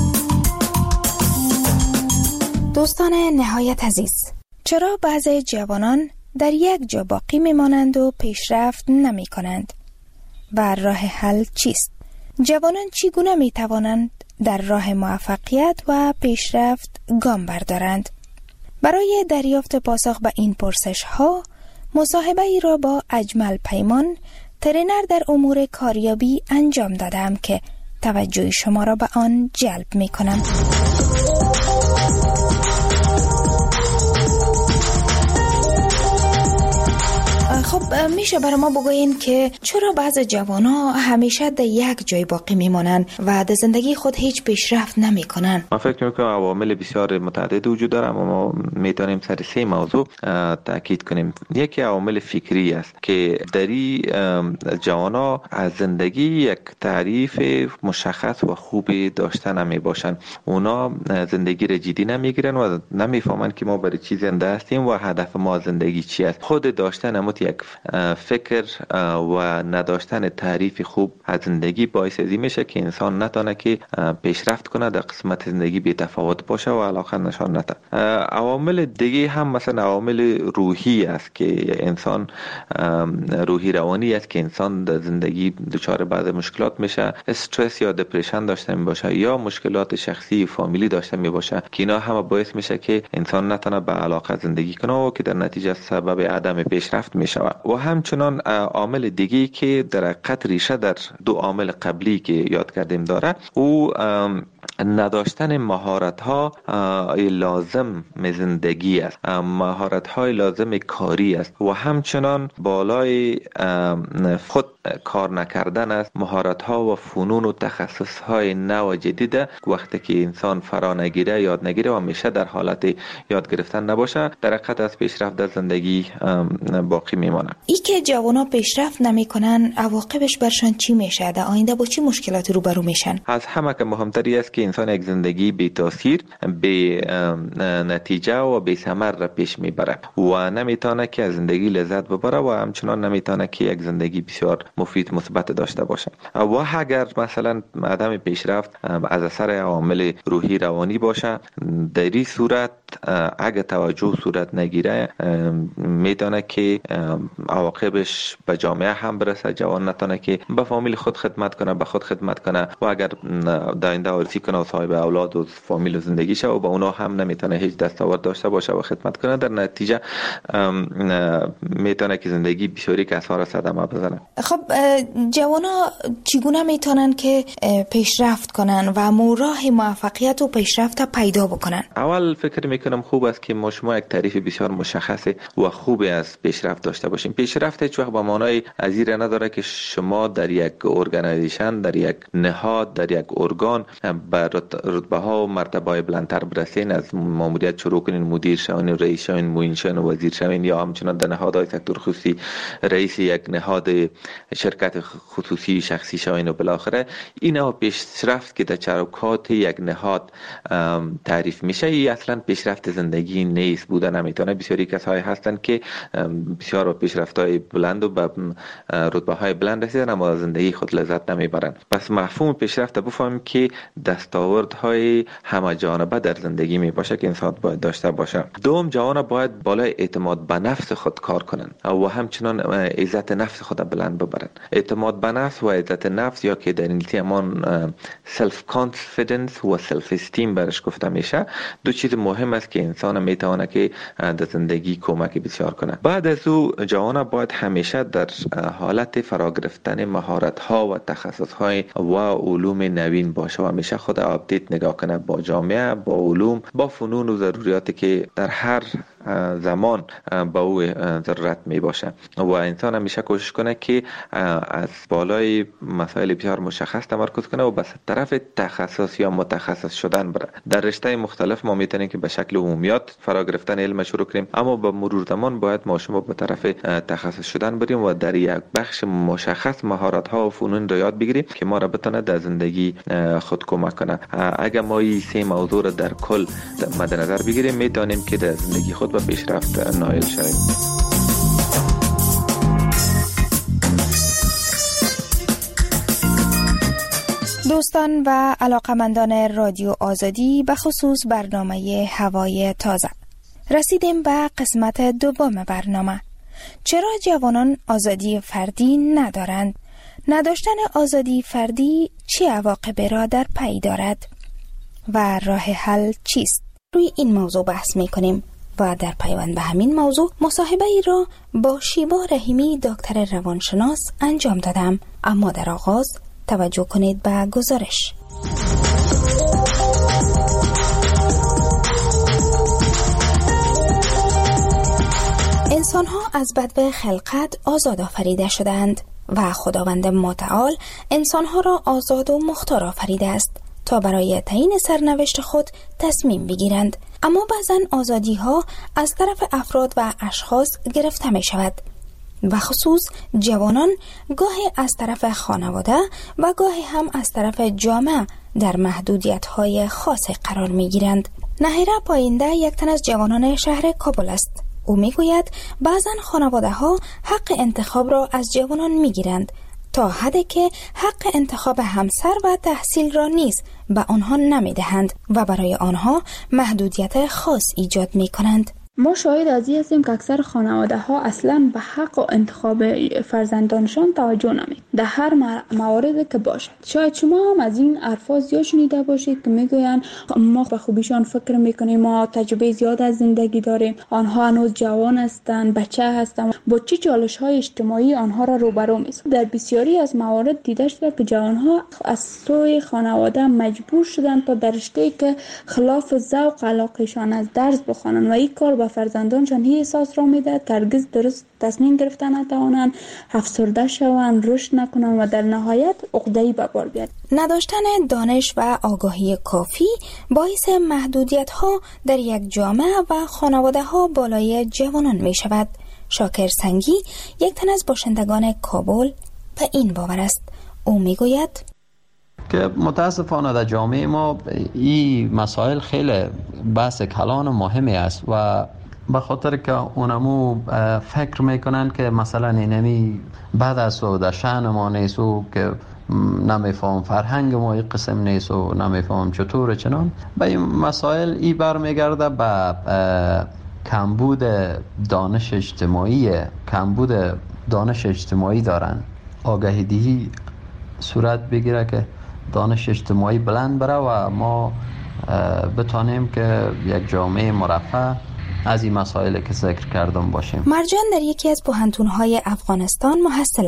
Speaker 24: دوستان نهایت عزیز، چرا بعضی جوانان در یک جا باقی میمانند و پیشرفت نمی کنند؟ و راه حل چیست؟ جوانان چگونه می توانند در راه موفقیت و پیشرفت گام بردارند؟ برای دریافت پاسخ به این پرسش ها، مصاحبه ای را با اجمل پیمان، ترینر در امور کاریابی انجام دادم که توجه شما را به آن جلب می کنم. خب میشه برای ما بگوین که چرا بعض جوان‌ها همیشه در یک جای باقی میمانند و در زندگی خود هیچ پیشرفت نمیکنن؟
Speaker 6: من فکر میکنم عوامل بسیار متعدد وجود داره، اما ما میتونیم سر سه موضوع تاکید کنیم. یکی عوامل فکری است که دری جوان‌ها از زندگی یک تعریف مشخص و خوبی داشته نمی باشند. اونا زندگی را جدی نمیگیرن و نمیفهمن که ما برای چی زنده هستیم و هدف ما زندگی چی است. خود داشتن اموت یک فکر و نداشتن تعریف خوب از زندگی باعث ازی میشه که انسان نتونه که پیشرفت کنه، در قسمت زندگی بی تفاوت باشه و علاقه نشان نده. عوامل دیگه هم مثلا عوامل روحی است که انسان روحی روانی است که انسان در زندگی دچار بعض مشکلات میشه، استرس یا دپرشن داشته می باشه یا مشکلات شخصی فامیلی داشته می باشه که اینا هم باعث میشه که انسان نتونه به علاقه زندگی کنه و که در نتیجه سبب عدم پیشرفت میشه. و همچنان عامل دیگه که در حقیقت ریشه در دو عامل قبلی که یاد کردیم داره، او نداشتن مهارت ها لازم زندگی است، مهارت های لازم کاری است و همچنان بالای خود کار نکردن است. مهارت ها و فنون و تخصص های نو جدید وقتی که انسان فرا نگیره، یاد نگیره و همیشه در حالت یاد گرفتن نباشه، در حقیقت از پیشرفت در زندگی باقی میمانه.
Speaker 24: ای که جوانا پیشرفت نمیکنن، عواقبش برشان چی میشه؟ در آینده با چی مشکلاتی روبرو میشن؟
Speaker 6: از همه که مهمتری است که انسان یک زندگی بی تاثیر، بی نتیجه و بی ثمر را پیش میبره و نمیتونه که از زندگی لذت ببره و همچنان نمیتونه که یک زندگی بسیار مفید مثبت داشته باشه. و اگر مثلا عدم پیشرفت از اثر عوامل روحی روانی باشه، در این صورت اگه توجه صورت نگیره میتونه که عواقبش به جامعه هم برسه. جوان نتونه که به فامیل خود خدمت کنه، به خود خدمت کنه و اگر در آینده وارثی کنه و صاحب اولاد و فامیل و زندگی شه و با اونا هم نمیتونه هیچ دستاورد داشته باشه و خدمت کنه، در نتیجه میتونه که زندگی بسیاری کسا را صدمه بزنه.
Speaker 24: خب خب جوانا چگونه میتونن که پیشرفت کنن و راه موفقیت و پیشرفت پیدا بکنن؟
Speaker 6: اول فکر میکنم خوب است که ما شما یک تعریف بسیار مشخص و خوبی از پیشرفت داشته باشیم. پیشرفت هیچ وقت با معنای ازیره نداره که شما در یک ارگانایزیشن، در یک نهاد، در یک ارگان به رتبه ها و مرتبه های بلندتر برسین، از ماموریت شروع کنین، مدیر شوین، رئیس شوین، معین شوین، وزیر شوین، یا همچنان در نهادهای سکتور خصوصی رئیس یک نهاد شرکت خصوصی شخصی شوین و بالاخره اینا پیشرفت که در چروکات یک نهاد تعریف میشه. ای اصلا پیشرفت زندگی نیست، بوده نمیتونه. بسیاری کسایی هستن که بسیار با پیشرفت‌های بلند و به رتبه‌های بلند رسیدن اما زندگی خود لذت نمیبرن. پس مفهوم پیشرفت بفهمیم که دستاوردهای همه جانبه در زندگی می باشه که انسان باید داشته باشه. دوم، جوان باید بالای اعتماد به نفس خود کار کنن و همچنان عزت نفس خود بلند ببرن. اعتماد به نفس و عزت نفس، یا که در انگلیسی همان سلف کانفیدنس و سلف استیم برش گفته میشه، دو چیز مهم است که انسان میتونه که در زندگی کمک بسیار کنه. بعد از او جوان باید همیشه در حالت فرا گرفتن مهارت ها و تخصص های و علوم نوین باشه و همیشه خود آپدیت نگاه کنه با جامعه، با علوم، با فنون و ضروریاتی که در هر زمان با او ضرورت می باشه و انسان همیشه کوشش کنه که از بالای مسائل بسیار مشخص تمرکز کنه و به طرف تخصص یا متخصص شدن بره. در رشته مختلف ما میتونیم که به شکل عمومیات فرا گرفتن علم شروع کنیم، اما با مرور زمان باید ما شما به طرف تخصص شدن بریم و در یک بخش مشخص مهارت ها و فنون رو یاد بگیریم که ما را بتونه در زندگی خود کمک کنه. اگر ما این سه موضوع رو در کل مد نظر بگیریم میتونیم که در زندگی خود به پیشرفت نائل شویم.
Speaker 24: دوستان و علاقمندان رادیو آزادی، به خصوص برنامه هوای تازه، رسیدیم به قسمت دوم برنامه. چرا جوانان آزادی فردی ندارند؟ نداشتن آزادی فردی چه عواقبی را در پی دارد و راه حل چیست؟ روی این موضوع بحث می کنیم و در پیوند به همین موضوع مصاحبه ای را با شیبا رحیمی دکتر روانشناس انجام دادم. اما در آغاز توجه کنید به گزارش. انسان‌ها از بدو خلقت آزاد آفریده شدند و خداوند متعال انسان‌ها را آزاد و مختار آفریده است تا برای تعیین سرنوشت خود تصمیم بگیرند. اما بعضن آزادی ها از طرف افراد و اشخاص گرفته می شود و خصوص جوانان گاهی از طرف خانواده و گاهی هم از طرف جامعه در محدودیت های خاص قرار می گیرند. نهیره پاینده یک تن از جوانان شهر کابل است. او می گوید بعضن خانواده ها حق انتخاب را از جوانان می گیرند تا حدی که حق انتخاب همسر و تحصیل را نیز به آنها نمی دهند و برای آنها محدودیت خاص ایجاد می کنند.
Speaker 7: ما شاهد از این هستیم که اکثر خانواده ها اصلا به حق و انتخاب فرزندانشان توجه نمی در هر موارد که باشد. شاید شما هم از این الفاظ زیاد شنیده باشید که میگویند ما به خوبیشان فکر میکنیم، ما تجربه زیاد از زندگی داریم، آنها هنوز جوان هستند، بچه هستند، با چه چالش های اجتماعی آنها را روبرو می‌سازد. در بسیاری از موارد دیده شده که جوانها از سوی خانواده مجبور شدند تا در رشته‌ای که خلاف ذوق علاقه‌شان از درس بخوانند و این کار به فرزندانشان هی احساس را میدهد که هرگز درست تصمیم گرفتن نتوانند، افسرده شوند، رشد نکنند و در نهایت عقده‌ای به بار بیاید.
Speaker 24: نداشتن دانش و آگاهی کافی باعث محدودیت ها در یک جامعه و خانواده ها بالای جوانان می شود. شاکر سنگی یک تن از باشندگان کابل به این باور است. او می گوید
Speaker 10: که متاسفانه در جامعه ما این مسائل خیلی بحث کلان و مهمی است و به خاطر که اونمو فکر میکنن که مثلا اینمی بعد از و در شأن ما نیست و که نمیفهم فرهنگ ما این قسم نیست و نمیفهم چطور چنان به این مسائل ای برمیگرده به کمبود دانش اجتماعی کمبود دانش اجتماعی دارن. آگاهی دهی صورت بگیره که دانش اجتماعی بلند بره و ما بتانیم که یک جامعه مرفه از این مسائل که ذکر کردم باشیم.
Speaker 24: مرجان در یکی از پوهنتون‌های افغانستان محصل است.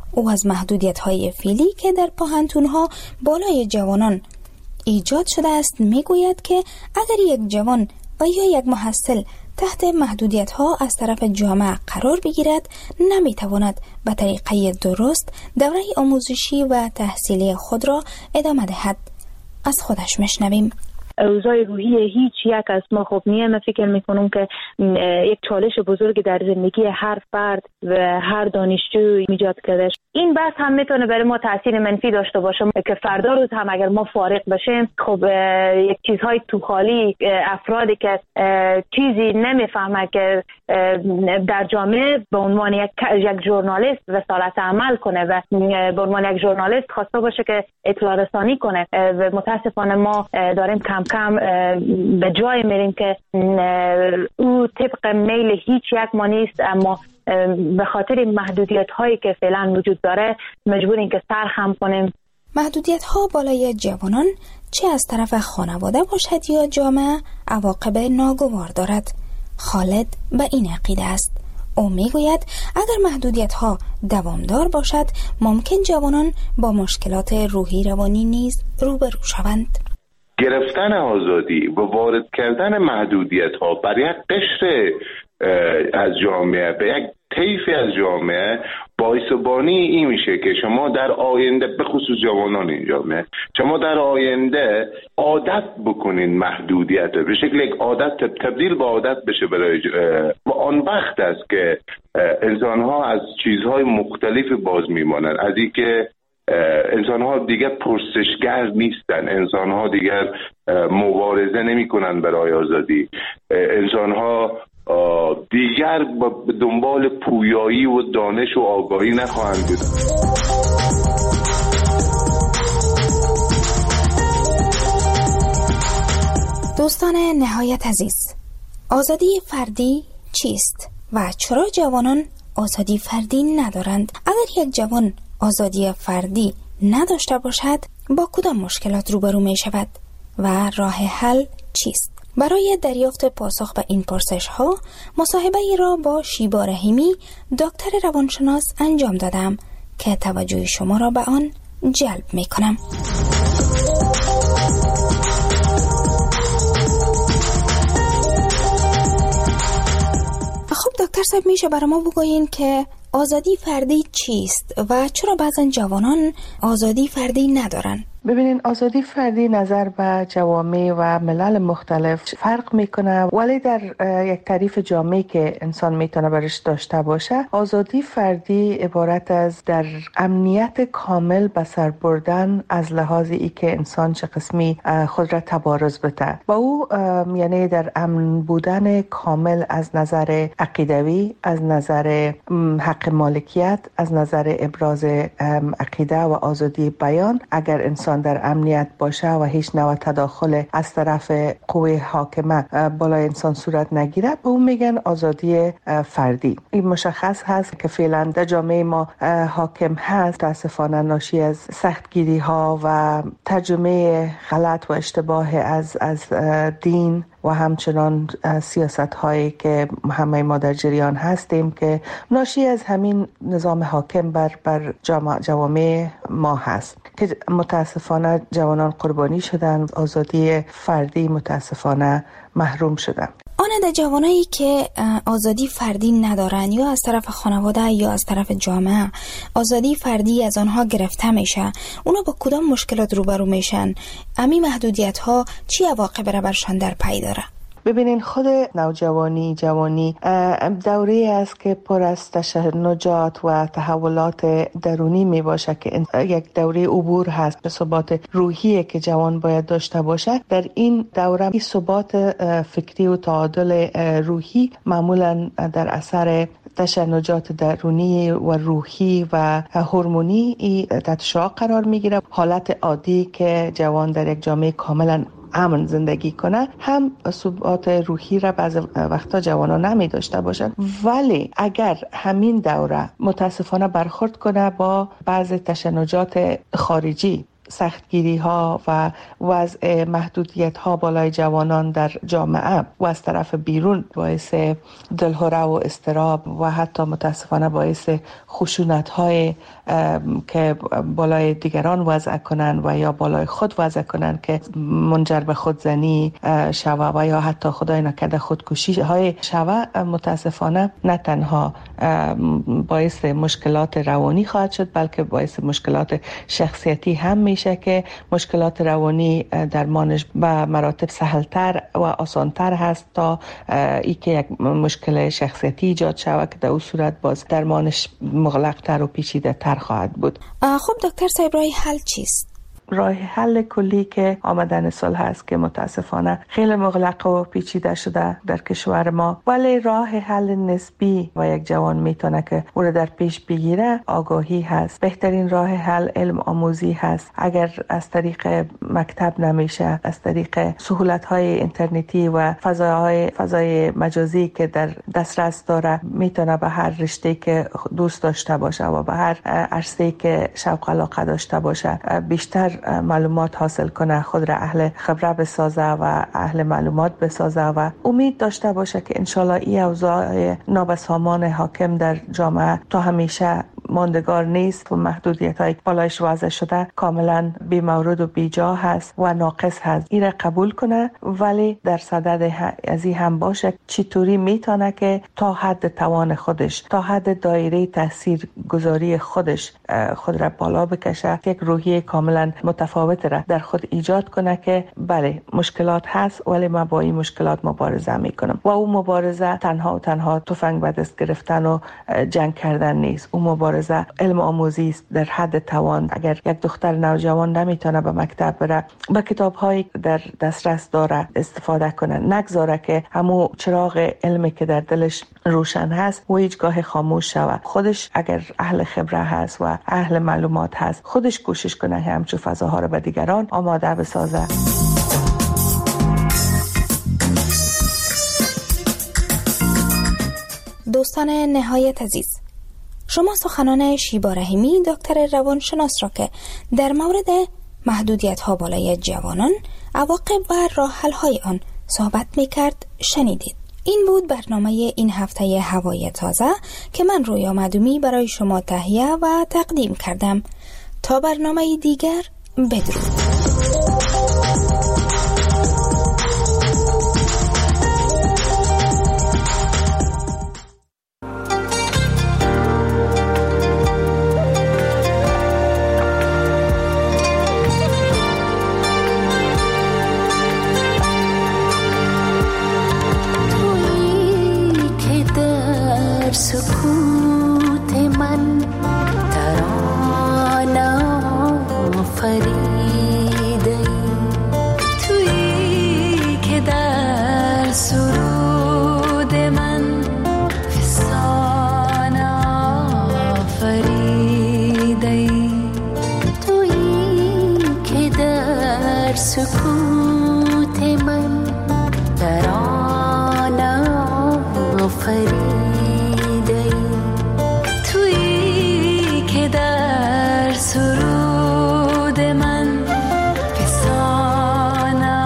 Speaker 24: او از محدودیت‌های فعلی که در پوهنتون‌ها بالای جوانان ایجاد شده است میگوید که اگر یک جوان و یا یک محصل تحت محدودیت‌ها از طرف جامعه قرار بگیرد، نمیتواند به طریقه درست دوره آموزشی و تحصیلی خود را ادامه دهد. از خودش میشنویم.
Speaker 16: اوضاع روحی هیچ یک از ما خوب نیه. من فکر میکنم که یک چالش بزرگ در زندگی هر فرد و هر دانشجو ایجاد کرده. این بحث هم میتونه برای ما تاثیر منفی داشته باشه که فردا روز هم اگر ما فارغ بشیم، خب یک چیزهای تو خالی، افرادی که چیزی نمیفهمه که در جامعه به عنوان یک یک ژورنالیست رسالت عمل کنه و به عنوان یک ژورنالیست خواسته باشه که اطلاع رسانی کنه و متاسفانه ما داریم کم کم به جای میریم که او طبق میل هیچ یک ما نیست، اما به خاطر محدودیت هایی که فعلا وجود داره مجبوریم که سرخم کنیم.
Speaker 24: محدودیت ها بالای جوانان چه از طرف خانواده باشد یا جامعه عواقب ناگوار دارد. خالد به این عقیده است. او میگوید اگر محدودیت ها دوامدار باشد ممکن جوانان با مشکلات روحی روانی نیز روبرو شوند.
Speaker 11: گرفتن آزادی و وارد کردن محدودیت ها بر یک قشر از جامعه به یک طیفی از جامعه باعث بانی این میشه که شما در آینده، به خصوص جوانان این جامعه، شما در آینده عادت بکنین محدودیت به شکل یک عادت تبدیل به عادت بشه برای و آن وقت است که انسان ها از چیزهای مختلف باز میمانند، از این که انسان ها دیگر پرسشگر نیستن، انسان ها دیگر مبارزه نمی کنن برای آزادی، انسان ها دیگر به دنبال پویایی و دانش و آگاهی نخواهند بود.
Speaker 24: دوستان نهایت عزیز، آزادی فردی چیست و چرا جوانان آزادی فردی ندارند؟ اگر یک جوان آزادی فردی نداشته باشد با کدام مشکلات روبرو می شود و راه حل چیست؟ برای دریافت پاسخ به این پرسش ها مصاحبه ای را با شیبا رحیمی دکتر روانشناس انجام دادم که توجه شما را به آن جلب می کنم. خب دکتر صاحب، میشه برای ما بگویین که آزادی فردی چیست و چرا بعضن جوانان آزادی فردی ندارن؟
Speaker 12: ببینین، آزادی فردی نظر به جوامع و ملل مختلف فرق میکنه، ولی در یک تعریف جامعی که انسان میتونه برش داشته باشه، آزادی فردی عبارت از در امنیت کامل به سر بردن از لحاظ ای که انسان چه قسمی خود را تبارز بده و او یعنی در امن بودن کامل از نظر عقیدوی، از نظر حق مالکیت، از نظر ابراز عقیده و آزادی بیان. اگر انسان در امنیت باشه و هیچ نوع تداخل از طرف قوه حاکمه بالای انسان صورت نگیره، به اون میگن آزادی فردی. این مشخص هست که فعلا در جامعه ما حاکم هست، متاسفانه ناشی از سختگیری ها و ترجمه غلط و اشتباه از از دین و همچنان سیاست هایی که همه ما در جریان هستیم که ناشی از همین نظام حاکم بر بر جوامع ما هست که متاسفانه جوانان قربانی شدن، آزادی فردی متاسفانه محروم شدن.
Speaker 24: آن جوانایی که آزادی فردی ندارن یا از طرف خانواده یا از طرف جامعه آزادی فردی از آنها گرفته میشه، اونا با کدام مشکلات روبرو میشن؟ امی محدودیت ها چی عواقب را برشان در پی داره؟
Speaker 12: ببینین، خود نوجوانی جوانی دوره است که پر از تشنجات و تحولات درونی می باشه که یک دوره عبور هست به ثبات روحی که جوان باید داشته باشه. در این دوره این ثبات فکری و تعادل روحی معمولا در اثر تشنجات درونی و روحی و هورمونی تحت شعاع قرار میگیره. حالت عادی که جوان در یک جامعه کاملا امن زندگی کنه هم ثبات روحی را بعض وقتا جوانان نمی داشته باشند، ولی اگر همین دوره متاسفانه برخورد کنه با بعض تشنجات خارجی سختگیری ها و وضع محدودیت ها بالای جوانان در جامعه و از طرف بیرون باعث دلهره و اضطراب و حتی متاسفانه باعث خشونت های که بالای دیگران وضع کنند و یا بالای خود وضع کنند که منجر به خودزنی شوه و یا حتی خدای نکرده خودکشی های شوه، متاسفانه نه تنها باعث مشکلات روانی خواهد شد بلکه باعث مشکلات شخصیتی هم میشه که مشکلات روانی درمانش به مراتب سهلتر و آسانتر هست تا ای که یک مشکل شخصیتی ایجاد شود که در اون صورت باز درمانش مغلق‌تر و پیچیده‌تر خواهد بود.
Speaker 24: خب دکتر صاحب راه حل چیست؟
Speaker 12: راه حل کلی که آمدن صلح هست که متاسفانه خیلی مغلق و پیچیده شده در کشور ما، ولی راه حل نسبی و یک جوان میتونه که او را در پیش بگیره آگاهی هست. بهترین راه حل علم آموزی هست. اگر از طریق مکتب نمیشه، از طریق سهولت های اینترنتی و فضاهای فضای مجازی که در دسترس داره میتونه به هر رشته که دوست داشته باشه و به هر عرصه‌ای که شوق علاقه داشته باشه بیشتر معلومات حاصل کنه، خود را اهل خبره بسازه و اهل معلومات بسازه و امید داشته باشه که انشالله این اوضاع نابسامان حاکم در جامعه تا همیشه ماندگار نیست و محدودیت های بالایش وضع شده کاملا بی مورد و بی جا هست و ناقص هست. این را قبول کنه، ولی در صدد از این هم باشه چطوری میتونه که تا حد توان خودش، تا حد دایره تاثیر گذاری خودش خود را بالا بکشه، یک روحیه کاملا متفاوت را در خود ایجاد کنه که بله مشکلات هست ولی من با این مشکلات مبارزه میکنم. و اون مبارزه تنها و تنها تفنگ به دست گرفتن و جنگ کردن نیست. اون مبارزه علم آموزی است در حد توان. اگر یک دختر نوجوان نمیتونه به مکتب بره، با کتاب‌هایی در دسترس داره استفاده کنه، نگذاره که همون چراغ علمی که در دلش روشن هست و هیچگاه خاموش شود. خودش اگر اهل خبره هست و اهل معلومات هست، خودش کوشش کنه همچو فضاها رو به دیگران آماده بسازه.
Speaker 24: دوستان نهایت عزیز، شما سخنان شیبا رحیمی دکتر روانشناس را که در مورد محدودیت ها بالای جوانان، عواقب و راه حل های آن صحبت می کرد شنیدید. این بود برنامه این هفته هوای تازه که من رویا معدومی برای شما تهیه و تقدیم کردم. تا برنامه دیگر، بدرود.
Speaker 13: سکوت من ترانه فریده، تویی که در سرود من فسانه فریده، تویی که در سکوت من ترانه فریده، سرود من فسانه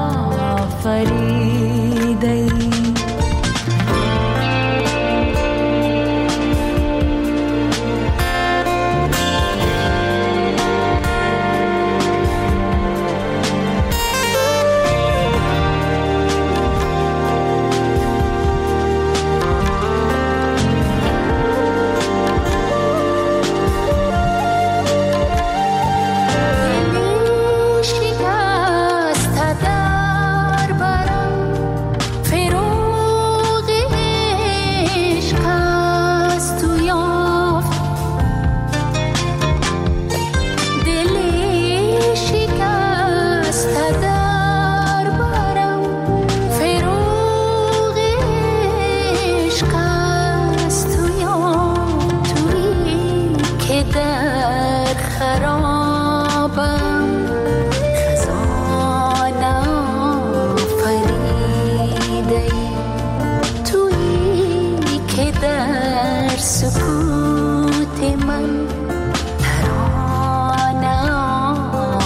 Speaker 13: فریده. سکوت من ترانه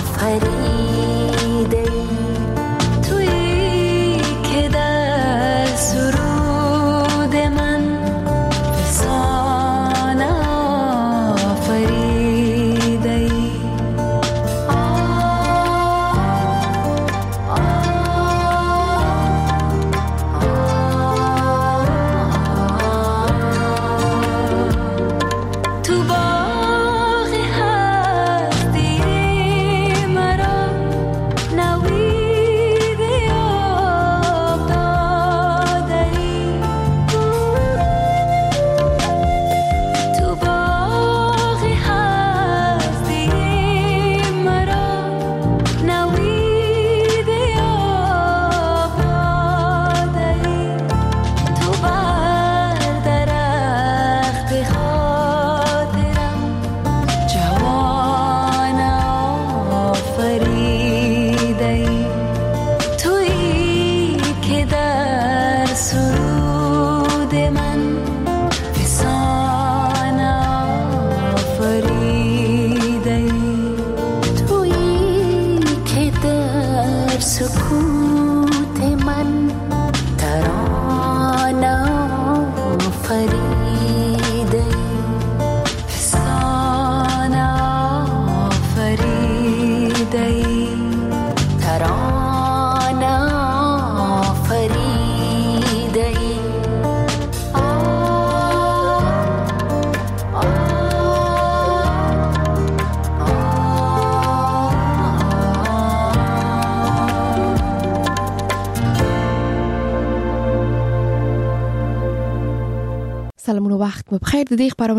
Speaker 14: سلامون و وقت بخیر. دیگه برای